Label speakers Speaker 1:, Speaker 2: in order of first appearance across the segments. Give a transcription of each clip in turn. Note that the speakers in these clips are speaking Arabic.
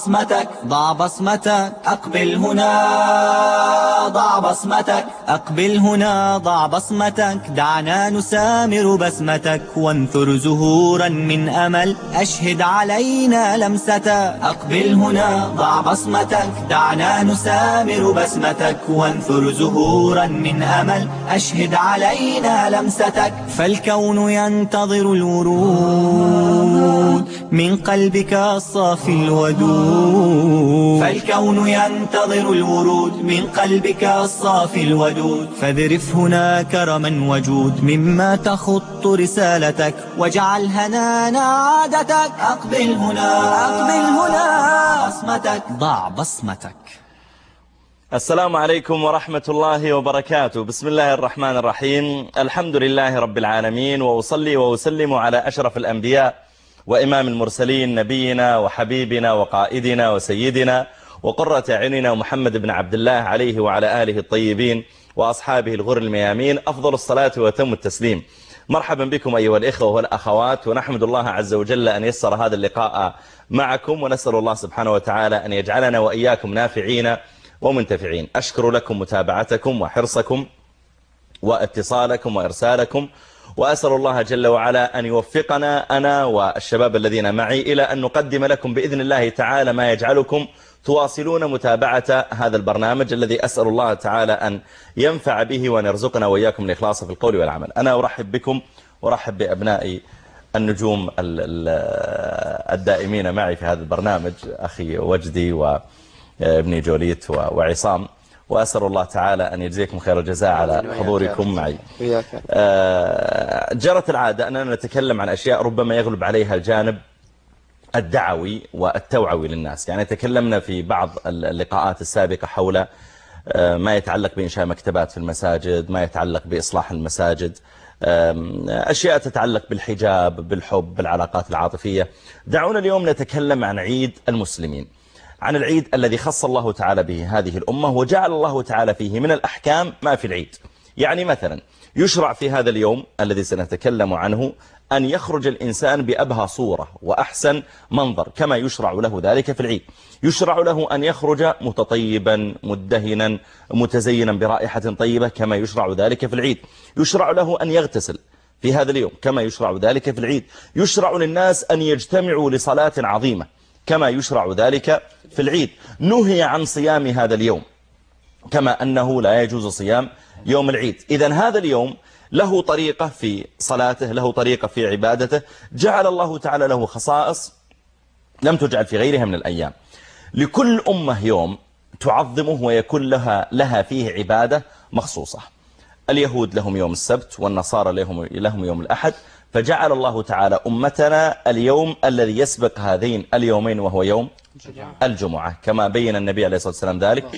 Speaker 1: بصمتك، ضع بصمتك، أقبل هنا ضع بصمتك، أقبل هنا ضع بصمتك، دعنا نسامر بسمتك وانثر زهورا من أمل، أشهد علينا لمستك. أقبل هنا ضع بصمتك، دعنا نسامر بسمتك وانثر زهورا من أمل، أشهد علينا لمستك. فالكون ينتظر الورود من قلبك الصافي الودود، فالكون ينتظر الورود من قلبك الصافي الودود، فاذرف هنا كرما وجود مما تخط رسالتك، واجعل هنانا عادتك. أقبل هنا بصمتك، ضع بصمتك.
Speaker 2: السلام عليكم ورحمة الله وبركاته. بسم الله الرحمن الرحيم. الحمد لله رب العالمين، وأصلي وأسلم على أشرف الأنبياء وإمام المرسلين، نبينا وحبيبنا وقائدنا وسيدنا وقرة أعيننا محمد بن عبد الله، عليه وعلى آله الطيبين وأصحابه الغر الميامين أفضل الصلاة وتم التسليم. مرحبا بكم أيها الإخوة والأخوات، ونحمد الله عز وجل أن يسر هذا اللقاء معكم، ونسأل الله سبحانه وتعالى أن يجعلنا وإياكم نافعين ومنتفعين. أشكر لكم متابعتكم وحرصكم واتصالكم وإرسالكم، وأسأل الله جل وعلا أن يوفقنا أنا والشباب الذين معي إلى أن نقدم لكم بإذن الله تعالى ما يجعلكم تواصلون متابعة هذا البرنامج الذي أسأل الله تعالى أن ينفع به وأن يرزقنا وإياكم الإخلاص في القول والعمل. أنا أرحب بكم وأرحب بأبنائي النجوم الدائمين معي في هذا البرنامج، أخي وجدي وابني جوليت وعصام، وأسأل الله تعالى أن يجزيكم خير الجزاء على حضوركم معي. جرت العادة أننا نتكلم عن أشياء ربما يغلب عليها الجانب الدعوي والتوعوي للناس. يعني تكلمنا في بعض اللقاءات السابقة حول ما يتعلق بإنشاء مكتبات في المساجد، ما يتعلق بإصلاح المساجد، أشياء تتعلق بالحجاب، بالحب، بالعلاقات العاطفية. دعونا اليوم نتكلم عن عيد المسلمين، عن العيد الذي خص الله تعالى به هذه الأمة، وجعل الله تعالى فيه من الأحكام ما في العيد. يعني مثلا يشرع في هذا اليوم الذي سنتكلم عنه أن يخرج الإنسان بأبهى صورة وأحسن منظر كما يشرع له ذلك في العيد. يشرع له أن يخرج متطيبا مدهنا متزينا برائحة طيبة كما يشرع ذلك في العيد. يشرع له أن يغتسل في هذا اليوم كما يشرع ذلك في العيد. يشرع للناس أن يجتمعوا لصلاة عظيمة كما يشرع ذلك في العيد. نهي عن صيام هذا اليوم كما أنه لا يجوز صيام يوم العيد. إذن هذا اليوم له طريقة في صلاته، له طريقة في عبادته، جعل الله تعالى له خصائص لم تجعل في غيرها من الأيام. لكل أمة يوم تعظمه ويكون لها فيه عبادة مخصوصة. اليهود لهم يوم السبت، والنصارى لهم يوم الأحد، فجعل الله تعالى أمتنا اليوم الذي يسبق هذين اليومين وهو يوم الجمعة، كما بين النبي عليه الصلاة والسلام ذلك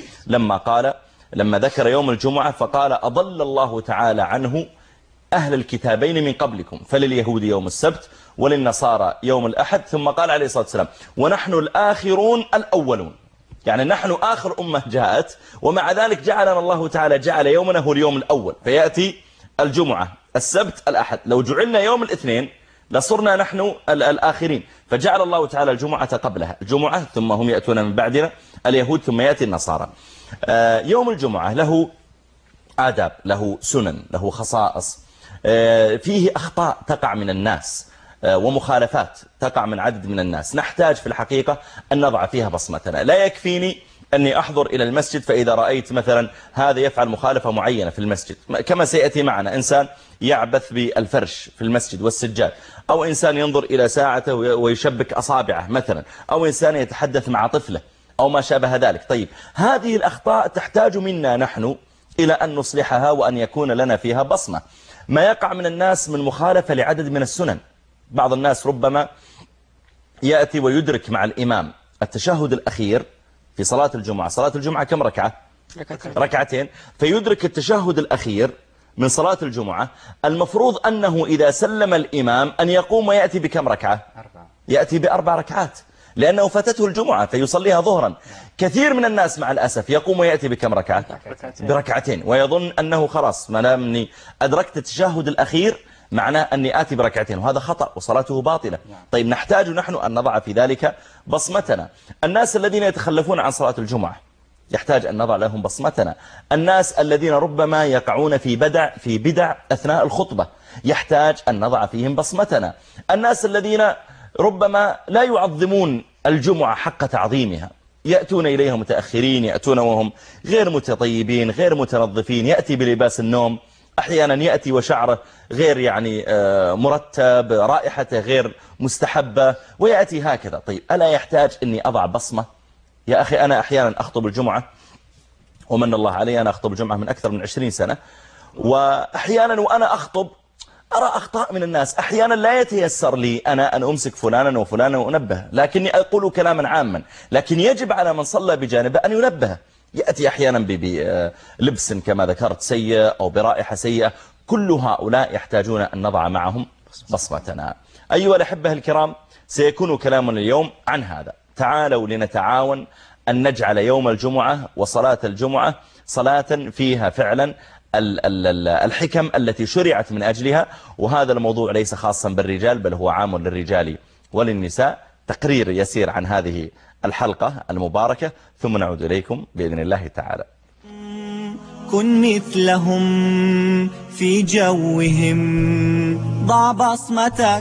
Speaker 2: لما ذكر يوم الجمعة فقال: أضل الله تعالى عنه أهل الكتابين من قبلكم، فلليهود يوم السبت وللنصارى يوم الأحد. ثم قال عليه الصلاة والسلام: ونحن الآخرون الأولون، يعني نحن آخر أمة جاءت، ومع ذلك جعلنا الله تعالى جعل يومنا هو اليوم الأول، فيأتي الجمعة السبت الأحد. لو جعلنا يوم الاثنين لصرنا نحن الآخرين، فجعل الله تعالى الجمعة قبلها الجمعة، ثم هم يأتون من بعدنا اليهود، ثم يأتي النصارى. يوم الجمعة له آداب، له سنن، له خصائص، فيه أخطاء تقع من الناس ومخالفات تقع من عدد من الناس، نحتاج في الحقيقة أن نضع فيها بصمتنا. لا يكفيني أني أحضر إلى المسجد فإذا رأيت مثلا هذا يفعل مخالفة معينة في المسجد، كما سيأتي معنا إنسان يعبث بالفرش في المسجد والسجاد، أو إنسان ينظر إلى ساعته ويشبك أصابعه مثلا، أو إنسان يتحدث مع طفله أو ما شابه ذلك. طيب، هذه الأخطاء تحتاج منا نحن إلى أن نصلحها وأن يكون لنا فيها بصمة. ما يقع من الناس من مخالفة لعدد من السنن، بعض الناس ربما يأتي ويدرك مع الإمام التشهد الأخير في صلاة الجمعة. صلاة الجمعة كم ركعة؟ ركعتين. فيدرك التشهد الأخير من صلاة الجمعة، المفروض أنه إذا سلم الإمام أن يقوم ويأتي بكم ركعة؟ يأتي بأربع ركعات، لأنه فاتته الجمعة فيصليها ظهرا. كثير من الناس مع الأسف يقوم ويأتي بكم ركعة؟ بركعتين، ويظن أنه خلاص ما دامني أدركت التشهد الأخير معناه أني آتي بركعتين، وهذا خطأ وصلاته باطلة. طيب نحتاج نحن أن نضع في ذلك بصمتنا. الناس الذين يتخلفون عن صلاة الجمعة يحتاج أن نضع لهم بصمتنا. الناس الذين ربما يقعون في بدع أثناء الخطبة يحتاج أن نضع فيهم بصمتنا. الناس الذين ربما لا يعظمون الجمعة حق تعظيمها، يأتون إليها متأخرين، يأتون وهم غير متطيبين غير متنظفين، يأتي بلباس النوم، أحيانا يأتي وشعره غير يعني مرتب، رائحته غير مستحبة، ويأتي هكذا. طيب ألا يحتاج أني أضع بصمة؟ يا أخي أنا أحيانا أخطب الجمعة، ومن الله علي أنا أخطب الجمعة من أكثر من 20 سنة، وأحيانا وأنا أخطب أرى أخطاء من الناس. أحيانا لا يتيسر لي أنا أن أمسك فلانا وفلانا وأنبه، لكني أقول كلاما عاما، لكن يجب على من صلى بجانبه أن ينبه. يأتي أحيانا بلبس كما ذكرت سيء أو برائحة سيئة. كل هؤلاء يحتاجون أن نضع معهم بصمتنا. أيها الأحبة الكرام، سيكون كلامنا اليوم عن هذا. تعالوا لنتعاون أن نجعل يوم الجمعة وصلاة الجمعة صلاة فيها فعلا الحكم التي شرعت من أجلها. وهذا الموضوع ليس خاصا بالرجال، بل هو عام للرجال وللنساء. تقرير يسير عن هذه الحلقة المباركة، ثم نعود إليكم بإذن الله تعالى.
Speaker 1: كن مثلهم في جوهم، ضع بصمتك.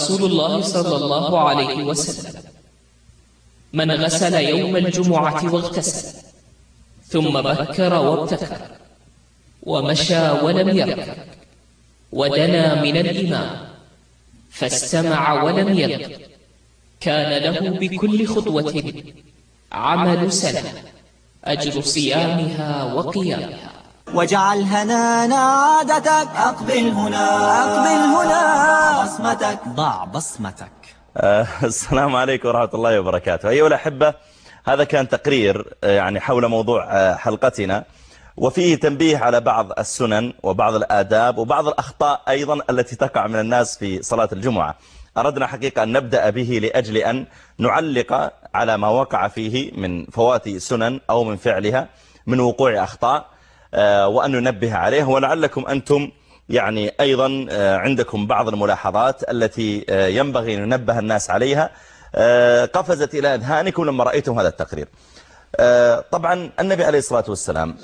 Speaker 3: رسول الله صلى الله عليه وسلم: من غسل يوم الجمعة واغتسل ثم بكر وابتكر ومشى ولم يركب ودنا من الإمام فاستمع ولم يلق كان له بكل خطوة عمل سنة أجر صيامها وقيامها.
Speaker 1: واجعل هنانا عادتك، أقبل هنا بصمتك، ضع بصمتك.
Speaker 2: السلام عليكم ورحمة الله وبركاته. أيها الأحبة، هذا كان تقرير يعني حول موضوع حلقتنا، وفيه تنبيه على بعض السنن وبعض الآداب وبعض الأخطاء أيضا التي تقع من الناس في صلاة الجمعة. أردنا حقيقة أن نبدأ به لأجل أن نعلق على ما وقع فيه من فوات سنن أو من فعلها من وقوع أخطاء، وأن ننبه عليه، ولعلكم أنتم يعني أيضا عندكم بعض الملاحظات التي ينبغي أن ننبه الناس عليها قفزت إلى أذهانكم لما رأيتم هذا التقرير. طبعا النبي عليه الصلاة والسلام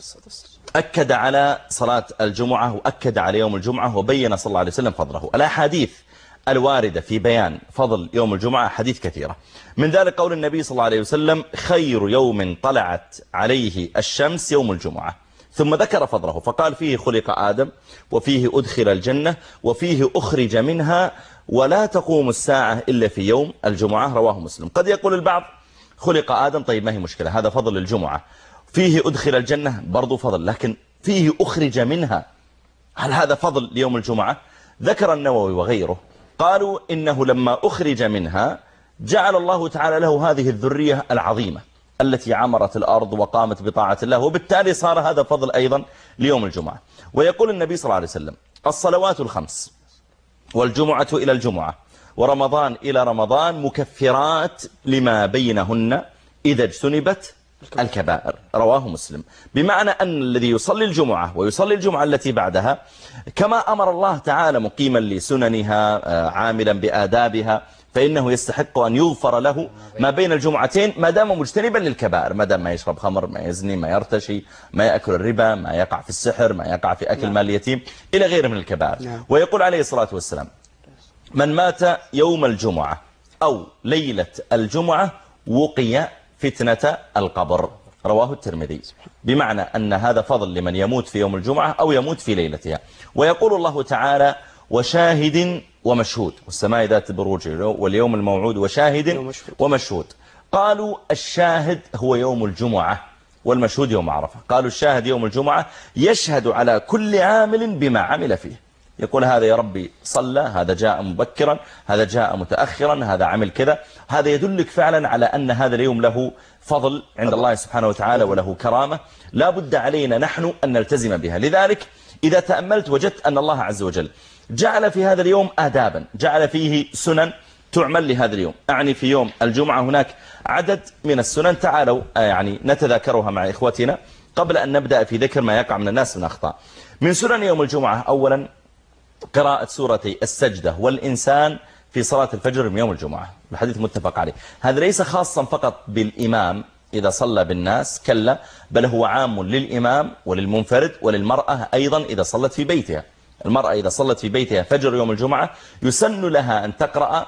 Speaker 2: أكد على صلاة الجمعة وأكد على يوم الجمعة، وبين صلى الله عليه وسلم فضله. الأحاديث الواردة في بيان فضل يوم الجمعة حديث كثيرة، من ذلك قول النبي صلى الله عليه وسلم: خير يوم طلعت عليه الشمس يوم الجمعة. ثم ذكر فضله فقال: فيه خلق آدم، وفيه أدخل الجنة، وفيه أخرج منها، ولا تقوم الساعة إلا في يوم الجمعة. رواه مسلم. قد يقول البعض: خلق آدم، طيب ما هي مشكلة، هذا فضل الجمعة. فيه أدخل الجنة، برضو فضل، لكن فيه أخرج منها، هل هذا فضل ليوم الجمعة؟ ذكر النووي وغيره قالوا إنه لما أخرج منها جعل الله تعالى له هذه الذرية العظيمة التي عمرت الأرض وقامت بطاعة الله، وبالتالي صار هذا فضل أيضا ليوم الجمعة. ويقول النبي صلى الله عليه وسلم: الصلوات الخمس والجمعة إلى الجمعة ورمضان إلى رمضان مكفرات لما بينهن إذا اجتنبت الكبائر. رواه مسلم. بمعنى أن الذي يصلي الجمعة ويصلي الجمعة التي بعدها كما أمر الله تعالى مقيما لسننها عاملا بآدابها، فإنه يستحق أن يغفر له ما بين الجمعتين ما دام مجتنبا للكبائر، ما دام ما يشرب خمر، ما يزني، ما يرتشي، ما يأكل الربا، ما يقع في السحر، ما يقع في أكل مال اليتيم، إلى غيره من الكبائر. ويقول عليه الصلاة والسلام: من مات يوم الجمعة أو ليلة الجمعة وقي فتنة القبر. رواه الترمذي. بمعنى أن هذا فضل لمن يموت في يوم الجمعة أو يموت في ليلتها. ويقول الله تعالى: وشاهد ومشهود، والسماء ذات البروج واليوم الموعود وشاهد ومشهود. قالوا الشاهد هو يوم الجمعة والمشهود يوم عرفة. قالوا الشاهد يوم الجمعة يشهد على كل عامل بما عمل فيه، يقول: هذا يا ربي صلى، هذا جاء مبكرا، هذا جاء متأخرا، هذا عمل كذا. هذا يدلك فعلا على أن هذا اليوم له فضل عند الله سبحانه وتعالى وله كرامة، لا بد علينا نحن أن نلتزم بها. لذلك إذا تأملت وجدت أن الله عز وجل جعل في هذا اليوم آدابا، جعل فيه سنن تعمل لهذا اليوم. أعني في يوم الجمعة هناك عدد من السنن، تعالوا يعني نتذاكرها مع إخوتنا قبل أن نبدأ في ذكر ما يقع من الناس من أخطاء. من سنن يوم الجمعة أولا قراءة سورتي السجدة والإنسان في صلاة الفجر من يوم الجمعة، الحديث متفق عليه. هذا ليس خاصا فقط بالإمام إذا صلى بالناس، كلا، بل هو عام للإمام وللمنفرد وللمرأة أيضا إذا صلت في بيتها. المرأة إذا صلت في بيتها فجر يوم الجمعة يسن لها أن تقرأ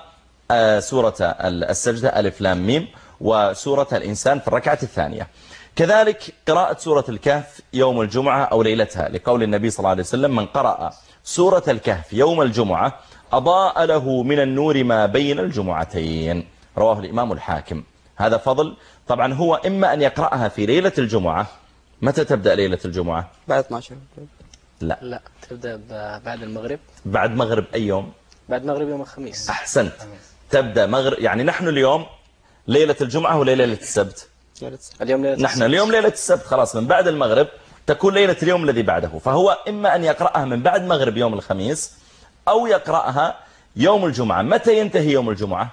Speaker 2: سورة السجدة ألف لام ميم وسورة الإنسان في الركعة الثانية. كذلك قراءة سورة الكهف يوم الجمعة أو ليلتها، لقول النبي صلى الله عليه وسلم: من قرأ سورة الكهف يوم الجمعة أضاء له من النور ما بين الجمعتين. رواه الإمام الحاكم. هذا فضل. طبعا هو إما أن يقرأها في ليلة الجمعة. متى تبدأ ليلة الجمعة؟
Speaker 4: بعد 12.
Speaker 5: لا تبدأ بعد المغرب.
Speaker 2: بعد مغرب أي يوم؟
Speaker 5: بعد مغرب يوم الخميس.
Speaker 2: أحسنت. تبدأ مغرب، يعني نحن اليوم ليلة الجمعة ولا ليلة السبت؟
Speaker 5: اليوم ليلة
Speaker 2: نحن اليوم ليلة السبت، خلاص من بعد المغرب تكون ليلة اليوم الذي بعده. فهو إما أن يقرأها من بعد مغرب يوم الخميس أو يقرأها يوم الجمعة. متى ينتهي يوم الجمعة؟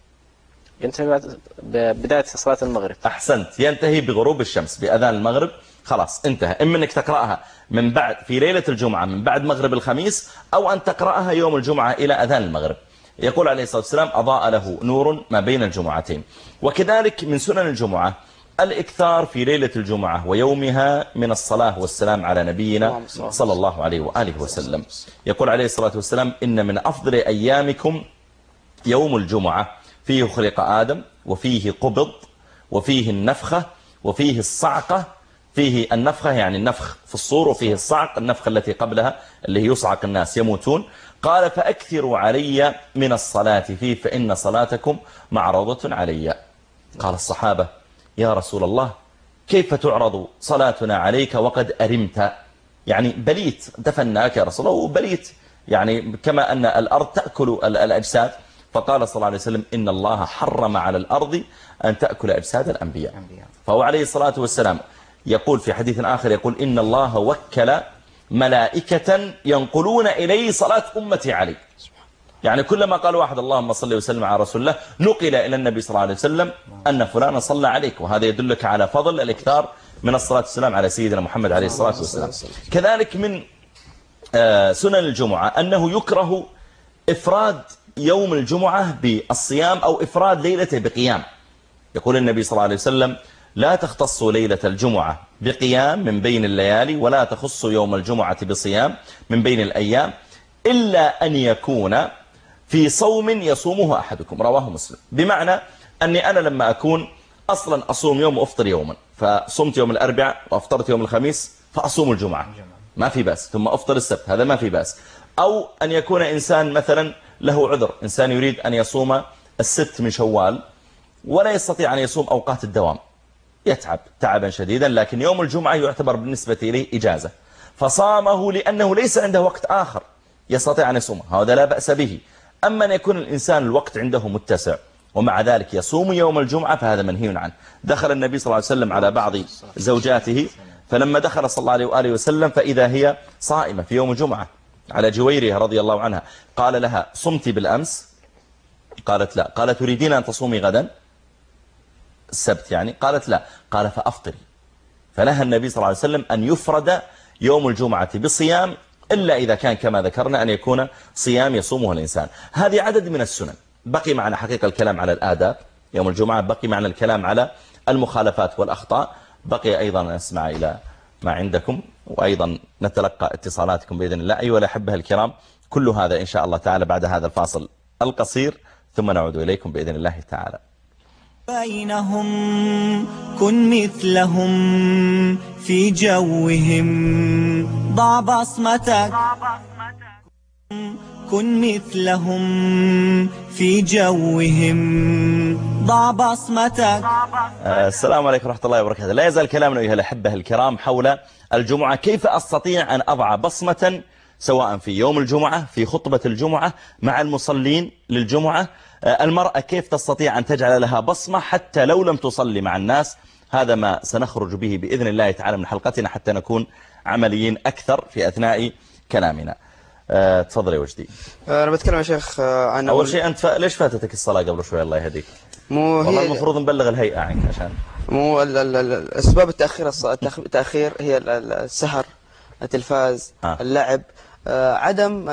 Speaker 5: ينتهي بعد بداية صلاة المغرب.
Speaker 2: أحسنت، ينتهي بغروب الشمس، بأذان المغرب خلاص انتهى. إما أنك تقرأها من بعد في ليلة الجمعة من بعد مغرب الخميس، أو أن تقرأها يوم الجمعة إلى أذان المغرب. يقول عليه الصلاة والسلام: أضاء له نور ما بين الجمعتين. وكذلك من سنن الجمعة الإكثار في ليلة الجمعة ويومها من الصلاة والسلام على نبينا صلى الله عليه وآله وسلم. يقول عليه الصلاة والسلام: إن من أفضل أيامكم يوم الجمعة فيه خلق آدم، وفيه قبض، وفيه النفخة، وفيه الصعقة. فيه النفخة يعني النفخ في الصور، وفيه الصعق النفخة التي قبلها اللي هي يصعق الناس يموتون. قال فأكثروا علي من الصلاة فيه فإن صلاتكم معروضة علي. قال الصحابة يا رسول الله كيف تعرض صلاتنا عليك وقد أرمت؟ يعني بليت، دفناك يا رسول الله وبليت، يعني كما أن الأرض تأكل الأجساد. فقال صلى الله عليه وسلم إن الله حرم على الأرض أن تأكل أجساد الأنبياء. فهو عليه الصلاة والسلام يقول في حديث آخر يقول إن الله وكل ملائكة ينقلون إليه صلاة أمتي عليه. يعني كلما قال واحد اللهم صل وسلم على رسول الله نقل إلى النبي صلى الله عليه وسلم أن فلان صلى عليك. وهذا يدلك على فضل الإكثار من الصلاة والسلام على سيدنا محمد عليه الصلاة والسلام. كذلك من سنن الجمعة أنه يكره إفراد يوم الجمعة بالصيام أو إفراد ليلته بقيام. يقول النبي صلى الله عليه وسلم لا تختصوا ليلة الجمعة بقيام من بين الليالي، ولا تخصوا يوم الجمعة بصيام من بين الأيام، إلا أن يكون في صوم يصومه أحدكم. رواه مسلم. بمعنى أني أنا لما أكون أصلا أصوم يوم وأفطر يوما، فصمت يوم الأربعاء وأفطرت يوم الخميس فأصوم الجمعة ما في بأس، ثم أفطر السبت هذا ما في بأس. أو أن يكون إنسان مثلا له عذر، إنسان يريد أن يصوم الست من شوال ولا يستطيع أن يصوم أوقات الدوام، يتعب تعبا شديدا، لكن يوم الجمعة يعتبر بالنسبة إليه إجازة فصامه لأنه ليس عنده وقت آخر يستطيع أن يصومه، هذا لا بأس به. أما أن يكون الإنسان الوقت عنده متسع ومع ذلك يصوم يوم الجمعة فهذا منهي عنه. دخل النبي صلى الله عليه وسلم على بعض زوجاته، فلما دخل صلى الله عليه وآله وسلم فإذا هي صائمة في يوم الجمعة على جويرها رضي الله عنها، قال لها صمت بالأمس؟ قالت لا. قال تريدين أن تصومي غدا السبت يعني؟ قالت لا. قال فأفطري. فنهى النبي صلى الله عليه وسلم أن يفرد يوم الجمعة بصيام إلا إذا كان كما ذكرنا أن يكون صيام يصومه الإنسان. هذه عدد من السنن. بقي معنا حقيقة الكلام على الآداب يوم الجمعة، بقي معنا الكلام على المخالفات والأخطاء، بقي أيضا نسمع إلى ما عندكم، وأيضا نتلقى اتصالاتكم بإذن الله. أيها الأحبة الكرام، كل هذا إن شاء الله تعالى بعد هذا الفاصل القصير، ثم نعود إليكم بإذن الله تعالى.
Speaker 1: بينهم كن مثلهم في جوهم، ضع بصمتك كن مثلهم في جوهم، ضع بصمتك.
Speaker 2: السلام عليكم ورحمة الله وبركاته. لا يزال كلامنا أيها الأحبة الكرام حول الجمعة، كيف أستطيع أن أضع بصمة سواء في يوم الجمعة في خطبة الجمعة مع المصلين للجمعة. المرأة كيف تستطيع أن تجعل لها بصمة حتى لو لم تصلي مع الناس. هذا ما سنخرج به بإذن الله تعالى من حلقتنا حتى نكون عمليين أكثر في أثناء كلامنا. تفضل يا وجدي.
Speaker 4: أنا بتكلم يا شيخ عن
Speaker 2: أول شيء أنت ليش فاتتك الصلاة قبل شوي؟ الله يهديك. والله المفروض نبلغ الهيئة عنك عشان
Speaker 4: أسباب التأخير هي السهر، التلفاز، اللعب، عدم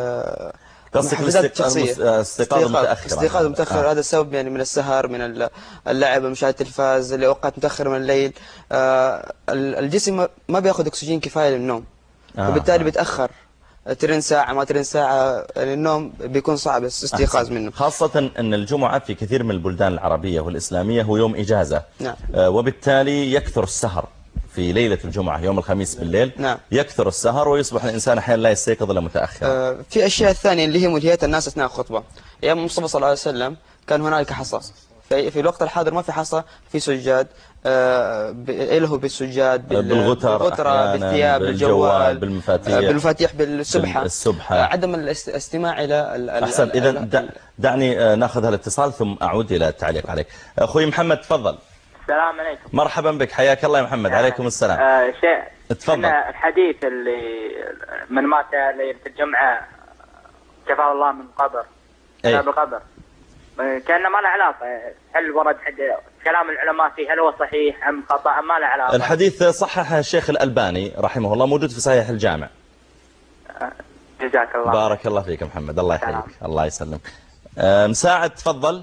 Speaker 4: استيقاظ متأخر. هذا السبب يعني من السهر، من اللعب، مشاهدة التلفاز لأوقات متأخرة من الليل. الجسم ما بياخذ أكسجين كفاية للنوم، وبالتالي بيتأخر ترين ساعة ما ترين ساعة، النوم بيكون صعب الاستيقاظ منه.
Speaker 2: خاصة أن الجمعة في كثير من البلدان العربية والإسلامية هو يوم إجازة.
Speaker 4: نعم.
Speaker 2: وبالتالي يكثر السهر في ليلة الجمعة يوم الخميس بالليل.
Speaker 4: نعم. يكثر
Speaker 2: السهر ويصبح الإنسان أحيانا لا يستيقظ إلا متأخر.
Speaker 4: في أشياء ثانية اللي هي ملهية الناس أثناء الخطبة. أيام المصطفى صلى الله عليه وسلم كان هنالك حصى، في الوقت الحاضر ما في حصى، في سجاد، له بالسجاد، بالغترة، بالثياب، بالجوال، بالمفاتيح، بالسبحة. عدم الاستماع إلى
Speaker 2: أحسن. إذا دعني نأخذ هالاتصال ثم أعود إلى التعليق عليك. أخوي محمد تفضل.
Speaker 6: السلام عليكم.
Speaker 2: مرحبا بك، حياك الله يا محمد. عليكم السلام. تفضل.
Speaker 6: الحديث اللي من مات ليلة الجمعة كفاه الله من قبر عذاب القبر، كأنه ما له علاقة. هل ورد كلام العلماء فيه هل هو صحيح أم خطأ أم ما له علاقة؟
Speaker 2: الحديث صححه الشيخ الألباني رحمه الله، موجود في صحيح الجامع.
Speaker 6: جزاك الله.
Speaker 2: بارك الله فيك محمد، الله يحييك. الله يسلمك. مساعد تفضل.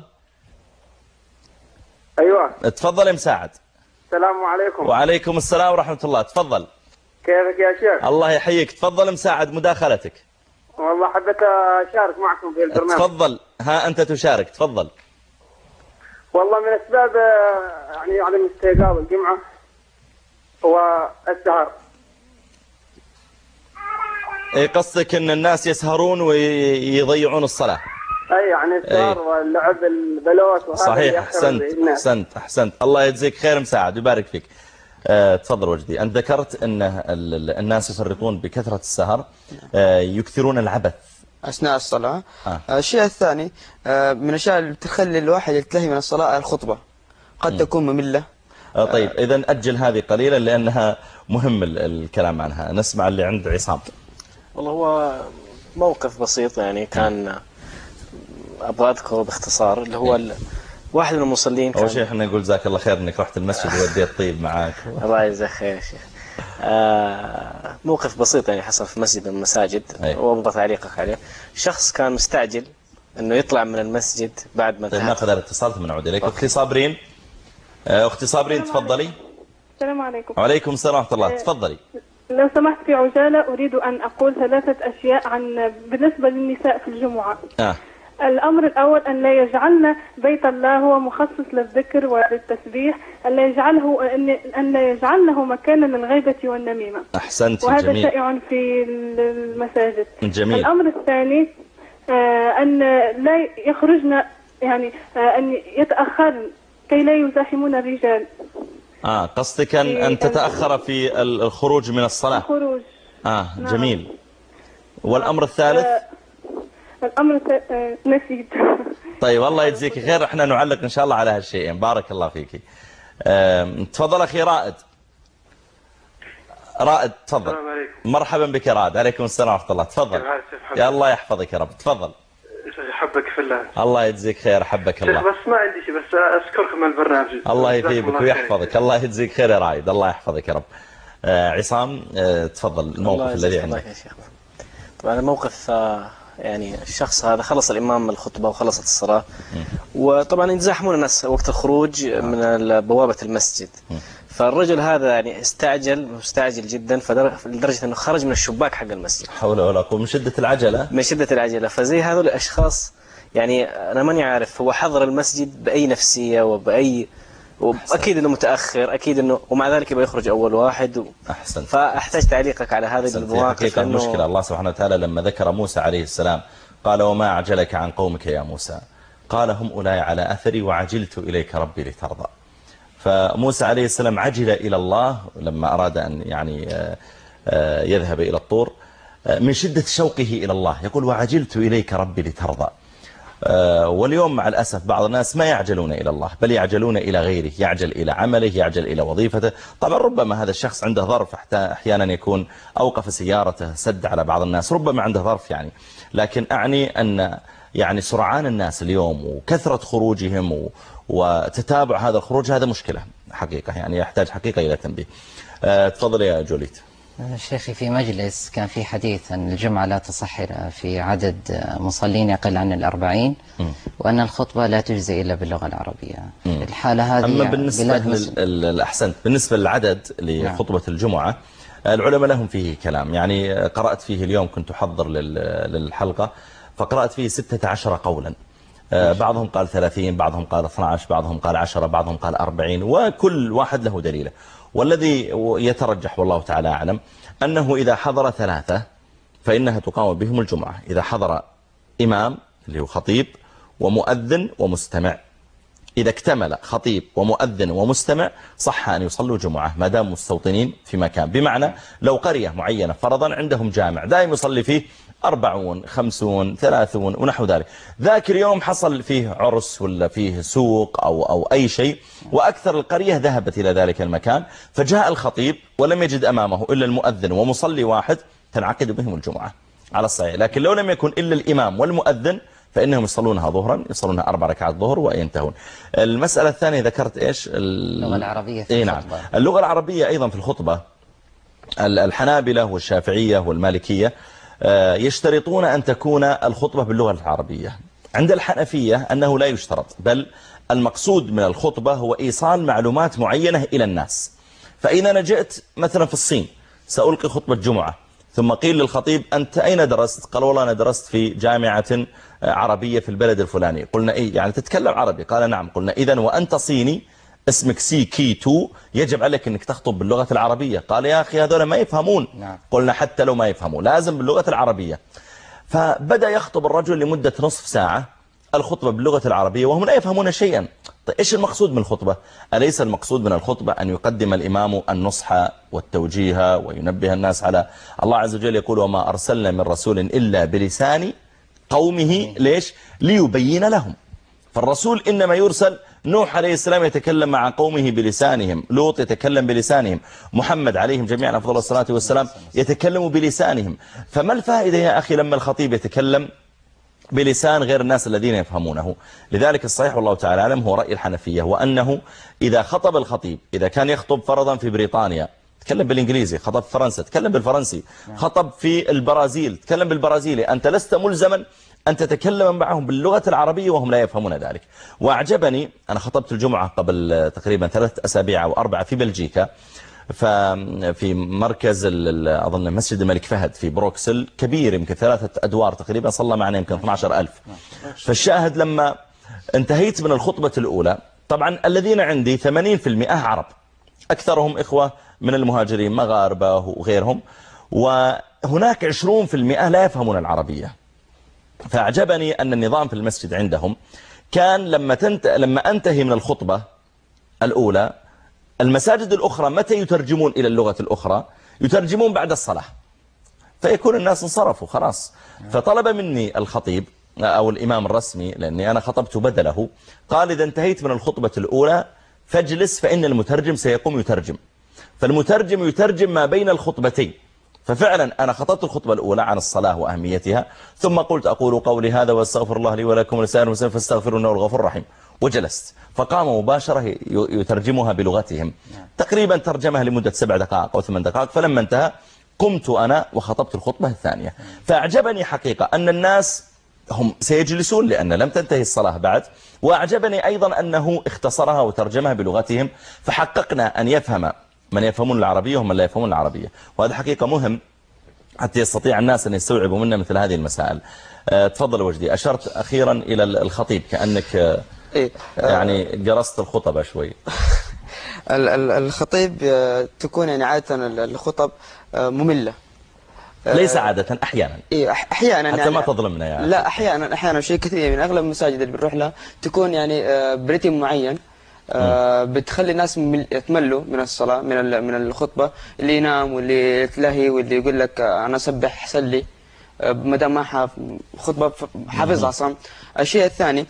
Speaker 7: أيوة
Speaker 2: تفضل يا مساعد.
Speaker 7: السلام عليكم.
Speaker 2: وعليكم السلام ورحمة الله. تفضل.
Speaker 7: كيفك يا شيخ؟
Speaker 2: الله يحييك. تفضل مساعد مداخلتك.
Speaker 7: والله حبيت أشارك معكم في البرنامج.
Speaker 2: تفضل. ها أنت تشارك، تفضل.
Speaker 7: والله من أسباب يعني عدم استيقاظ الجمعة هو السهر.
Speaker 2: إيه قصدك أن الناس يسهرون ويضيعون الصلاة؟
Speaker 7: أي يعني السهر واللعب البلوت وهذا.
Speaker 2: صحيح، أحسنت الله يجزيك خير مساعد ويبارك فيك. تفضل وجدي. أنت ذكرت أن الناس يفرطون بكثرة السهر، يكثرون العبث
Speaker 4: أثناء الصلاة. الشيء الثاني من الأشياء اللي تخلي الواحد يلتهي من الصلاة الخطبة، قد تكون مملة.
Speaker 2: طيب إذا أجل هذه قليلا لأنها مهم الكلام عنها. نسمع اللي عند عصام.
Speaker 5: والله هو موقف بسيط يعني كان أبغى أذكره باختصار، اللي هو واحد من المصلين كان.
Speaker 2: أول شيء احنا نقول جزاك الله خير انك رحت المسجد ووديت طيب معاك.
Speaker 5: الله يجزاك خير يا شيخ. موقف بسيط يعني حصل في مسجد من المساجد وابغى تعليقك عليه. شخص كان مستعجل انه يطلع من المسجد بعد ما
Speaker 2: طيب ناخذ الاتصال ثم نعود اليك. اختي صابرين، اختي صابرين تفضلي.
Speaker 8: السلام عليكم.
Speaker 2: وعليكم السلام ورحمة الله. تفضلي.
Speaker 8: لو سمحت في عجالة أريد أن أقول 3 أشياء بالنسبة للنساء في الجمعة. الأمر الأول أن لا يجعلنا بيت الله هو مخصص للذكر وللتسبيح، أن لا يجعلنه مكانا للغيبة والنميمة.
Speaker 2: أحسنت.
Speaker 8: وهذا
Speaker 2: جميل.
Speaker 8: شائع في المساجد.
Speaker 2: جميل.
Speaker 8: الأمر الثاني أن لا يخرجن يعني أن يتأخرن كي لا يزاحمون الرجال.
Speaker 2: قصدك أن تتأخر في الخروج من الصلاة.
Speaker 8: الخروج.
Speaker 2: جميل. والأمر الثالث؟
Speaker 8: الأمر نسيت.
Speaker 2: طيب الله يجزيك خير، احنا نعلق إن شاء الله على هالشيئين. بارك الله فيك. تفضل أخي رائد. رائد تفضل.
Speaker 9: السلام عليكم.
Speaker 2: مرحبا بك رائد. عليكم السلام ورحمة الله. تفضل. يا الله يحفظك يا رب. تفضل.
Speaker 9: حبك في الله.
Speaker 2: الله يجزيك خير. حبك الله.
Speaker 9: بس ما عندي شيء، بس أشكركم على البرنامج.
Speaker 2: الله يثيبك ويحفظك. الله يجزيك خير يا رائد. الله يحفظك يا رب. عصام تفضل الموقف الذي عندك.
Speaker 5: طبعا الموقف يعني الشخص هذا خلص الإمام الخطبة وخلصت الصلاة، وطبعا يتزاحمون الناس وقت الخروج من بوابة المسجد. فالرجل هذا يعني مستعجل جدا لدرجة أنه خرج من الشباك حق المسجد.
Speaker 2: حول ولا قوة. من شدة العجلة.
Speaker 5: من شدة العجلة. فزي هذول الأشخاص يعني أنا ماني عارف هو حضر المسجد بأي نفسية وأكيد أنه متأخر، أكيد أنه ومع ذلك يبغى يخرج أول واحد.
Speaker 2: أحسن.
Speaker 5: فأحتاج تعليقك على هذه المواقف.
Speaker 2: حقيقة المشكلة الله سبحانه وتعالى لما ذكر موسى عليه السلام قال وما أعجلك عن قومك يا موسى، قال هم أولئك على أثري وعجلت إليك ربي لترضى. فموسى عليه السلام عجل إلى الله لما أراد أن يعني يذهب إلى الطور من شدة شوقه إلى الله، يقول وعجلت إليك ربي لترضى. واليوم مع الأسف بعض الناس ما يعجلون إلى الله بل يعجلون إلى غيره، يعجل إلى عمله، يعجل إلى وظيفته. طبعا ربما هذا الشخص عنده ظرف، أحيانا يكون أوقف سيارته، سد على بعض الناس، ربما عنده ظرف يعني. لكن أعني أن يعني سرعان الناس اليوم وكثرة خروجهم وتتابع هذا الخروج هذا مشكلة حقيقة، يعني يحتاج حقيقة إلى تنبيه. تفضل يا جوليت.
Speaker 10: شيخي في مجلس كان في حديث أن الجمعة لا تصح في عدد مصلين يقل عن 40، وأن الخطبة لا تجزي إلا باللغة العربية. الحالة هذه
Speaker 2: أما بالنسبة الأحسنت بالنسبة للعدد لخطبة الجمعة العلماء لهم فيه كلام، يعني قرأت فيه اليوم كنت أحضر للحلقة فقرأت فيه 16 قولا، بعضهم قال 30، بعضهم قال 12، بعضهم قال 10، بعضهم قال 40، وكل واحد له دليله. والذي يترجح والله تعالى أعلم أنه إذا حضر 3 فإنها تقام بهم الجمعة. إذا حضر إمام اللي هو خطيب ومؤذن ومستمع، إذا اكتمل خطيب ومؤذن ومستمع صح أن يصلوا جمعة ما دام مستوطنين في مكان. بمعنى لو قرية معينة فرضا عندهم جامع دائم يصلي فيه 40 50 30 ونحو ذلك، ذاك اليوم حصل فيه عرس ولا فيه سوق أو أي شيء وأكثر القرية ذهبت إلى ذلك المكان، فجاء الخطيب ولم يجد أمامه إلا المؤذن ومصلي واحد، تنعقد بهم الجمعة على الصحيح. لكن لو لم يكن إلا الإمام والمؤذن فإنهم يصلونها ظهرا، يصلونها 4 ركعات ظهر وينتهون. المسألة الثانية ذكرت إيش؟
Speaker 10: اللغة العربية في
Speaker 2: الخطبة. نعم. اللغة العربية أيضا في الخطبة الحنابلة والشافعية والمالكية يشترطون أن تكون الخطبة باللغة العربية. عند الحنفية أنه لا يشترط، بل المقصود من الخطبة هو إيصال معلومات معينة إلى الناس. فإذا أنا جئت مثلا في الصين سألقي خطبة جمعة، ثم قيل للخطيب أنت أين درست؟ قال والله أنا درست في جامعة عربية في البلد الفلاني. قلنا إيه يعني تتكلم عربي؟ قال نعم. قلنا إذن وأنت صيني اسمك سي كي 2 يجب عليك أنك تخطب باللغة العربية. قال يا أخي هذول ما يفهمون. قلنا حتى لو ما يفهمون لازم باللغة العربية. فبدأ يخطب الرجل لمدة نصف ساعة الخطبة باللغة العربية وهم لا يفهمون شيئا. طيب إيش المقصود من الخطبة؟ أليس المقصود من الخطبة أن يقدم الإمام النصح والتوجيه وينبه الناس على الله عز وجل؟ يقول وما أرسلنا من رسول إلا بلسان قومه. ليش؟ ليبين لهم. فالرسول إنما يرسل. نوح عليه السلام يتكلم مع قومه بلسانهم، لوط يتكلم بلسانهم، محمد عليهم جميعا أفضل الصلاة والسلام يتكلم بلسانهم. فما الفائدة يا أخي لما الخطيب يتكلم بلسان غير الناس الذين يفهمونه؟ لذلك الصحيح والله تعالى أعلم هو رأي الحنفية، وأنه إذا خطب الخطيب، إذا كان يخطب فرضا في بريطانيا تكلم بالإنجليزي، خطب في فرنسا تكلم بالفرنسي، خطب في البرازيل تكلم بالبرازيلي، أنت لست ملزما أن تتكلم معهم باللغة العربية وهم لا يفهمون ذلك. وأعجبني أنا خطبت الجمعة قبل تقريبا 3 أسابيع أو 4 في بلجيكا، في مركز أظن مسجد الملك فهد في بروكسل، كبير يمكن 3 أدوار تقريبا، صلى معنا يمكن 12,000. فالشاهد لما انتهيت من الخطبة الأولى، طبعا الذين عندي 80% عرب، أكثرهم إخوة من المهاجرين مغاربة وغيرهم، وهناك 20% لا يفهمون العربية. فأعجبني أن النظام في المسجد عندهم كان لما أنتهي من الخطبة الأولى، المساجد الأخرى متى يترجمون إلى اللغة الأخرى؟ يترجمون بعد الصلاة، فيكون الناس انصرفوا خلاص. فطلب مني الخطيب أو الإمام الرسمي، لأني أنا خطبت بدله، قال إذا انتهيت من الخطبة الأولى فاجلس فإن المترجم سيقوم يترجم. فالمترجم يترجم ما بين الخطبتين. ففعلا أنا خطبت الخطبة الأولى عن الصلاة وأهميتها، ثم قلت أقول قولي هذا واستغفر الله لي ولكم ولسائر المسلمين فاستغفروا إنه الغفور الرحيم، وجلست. فقام مباشرة يترجمها بلغتهم، تقريبا ترجمها لمدة 7 دقائق أو 8 دقائق. فلما انتهى قمت أنا وخطبت الخطبة الثانية. فأعجبني حقيقة أن الناس هم سيجلسون لأن لم تنتهي الصلاة بعد، وأعجبني أيضا أنه اختصرها وترجمها بلغتهم، فحققنا أن يفهم من يفهمون العربية ومن لا يفهمون العربية. وهذا حقيقة مهم حتى يستطيع الناس أن يستوعبوا منا مثل هذه المسائل. تفضل وجدي. أشرت أخيرا إلى الخطيب كأنك يعني جرست الخطبة شوي.
Speaker 4: الخطيب تكون يعني عادة الخطب مملة،
Speaker 2: ليس عادة، أحيانا.
Speaker 4: أحيانا
Speaker 2: حتى
Speaker 4: يعني
Speaker 2: ما تظلمنا يعني.
Speaker 4: لا أحيانا شيء كثير من أغلب المساجد اللي بنروح لها تكون يعني برتم معين، بتخلي الناس يتملوا من الصلاة من الخطبة، اللي ينام واللي يتلهي واللي يقول لك أنا سبح صلي ما دام ما خطبة حافظها صم. الشيء الثاني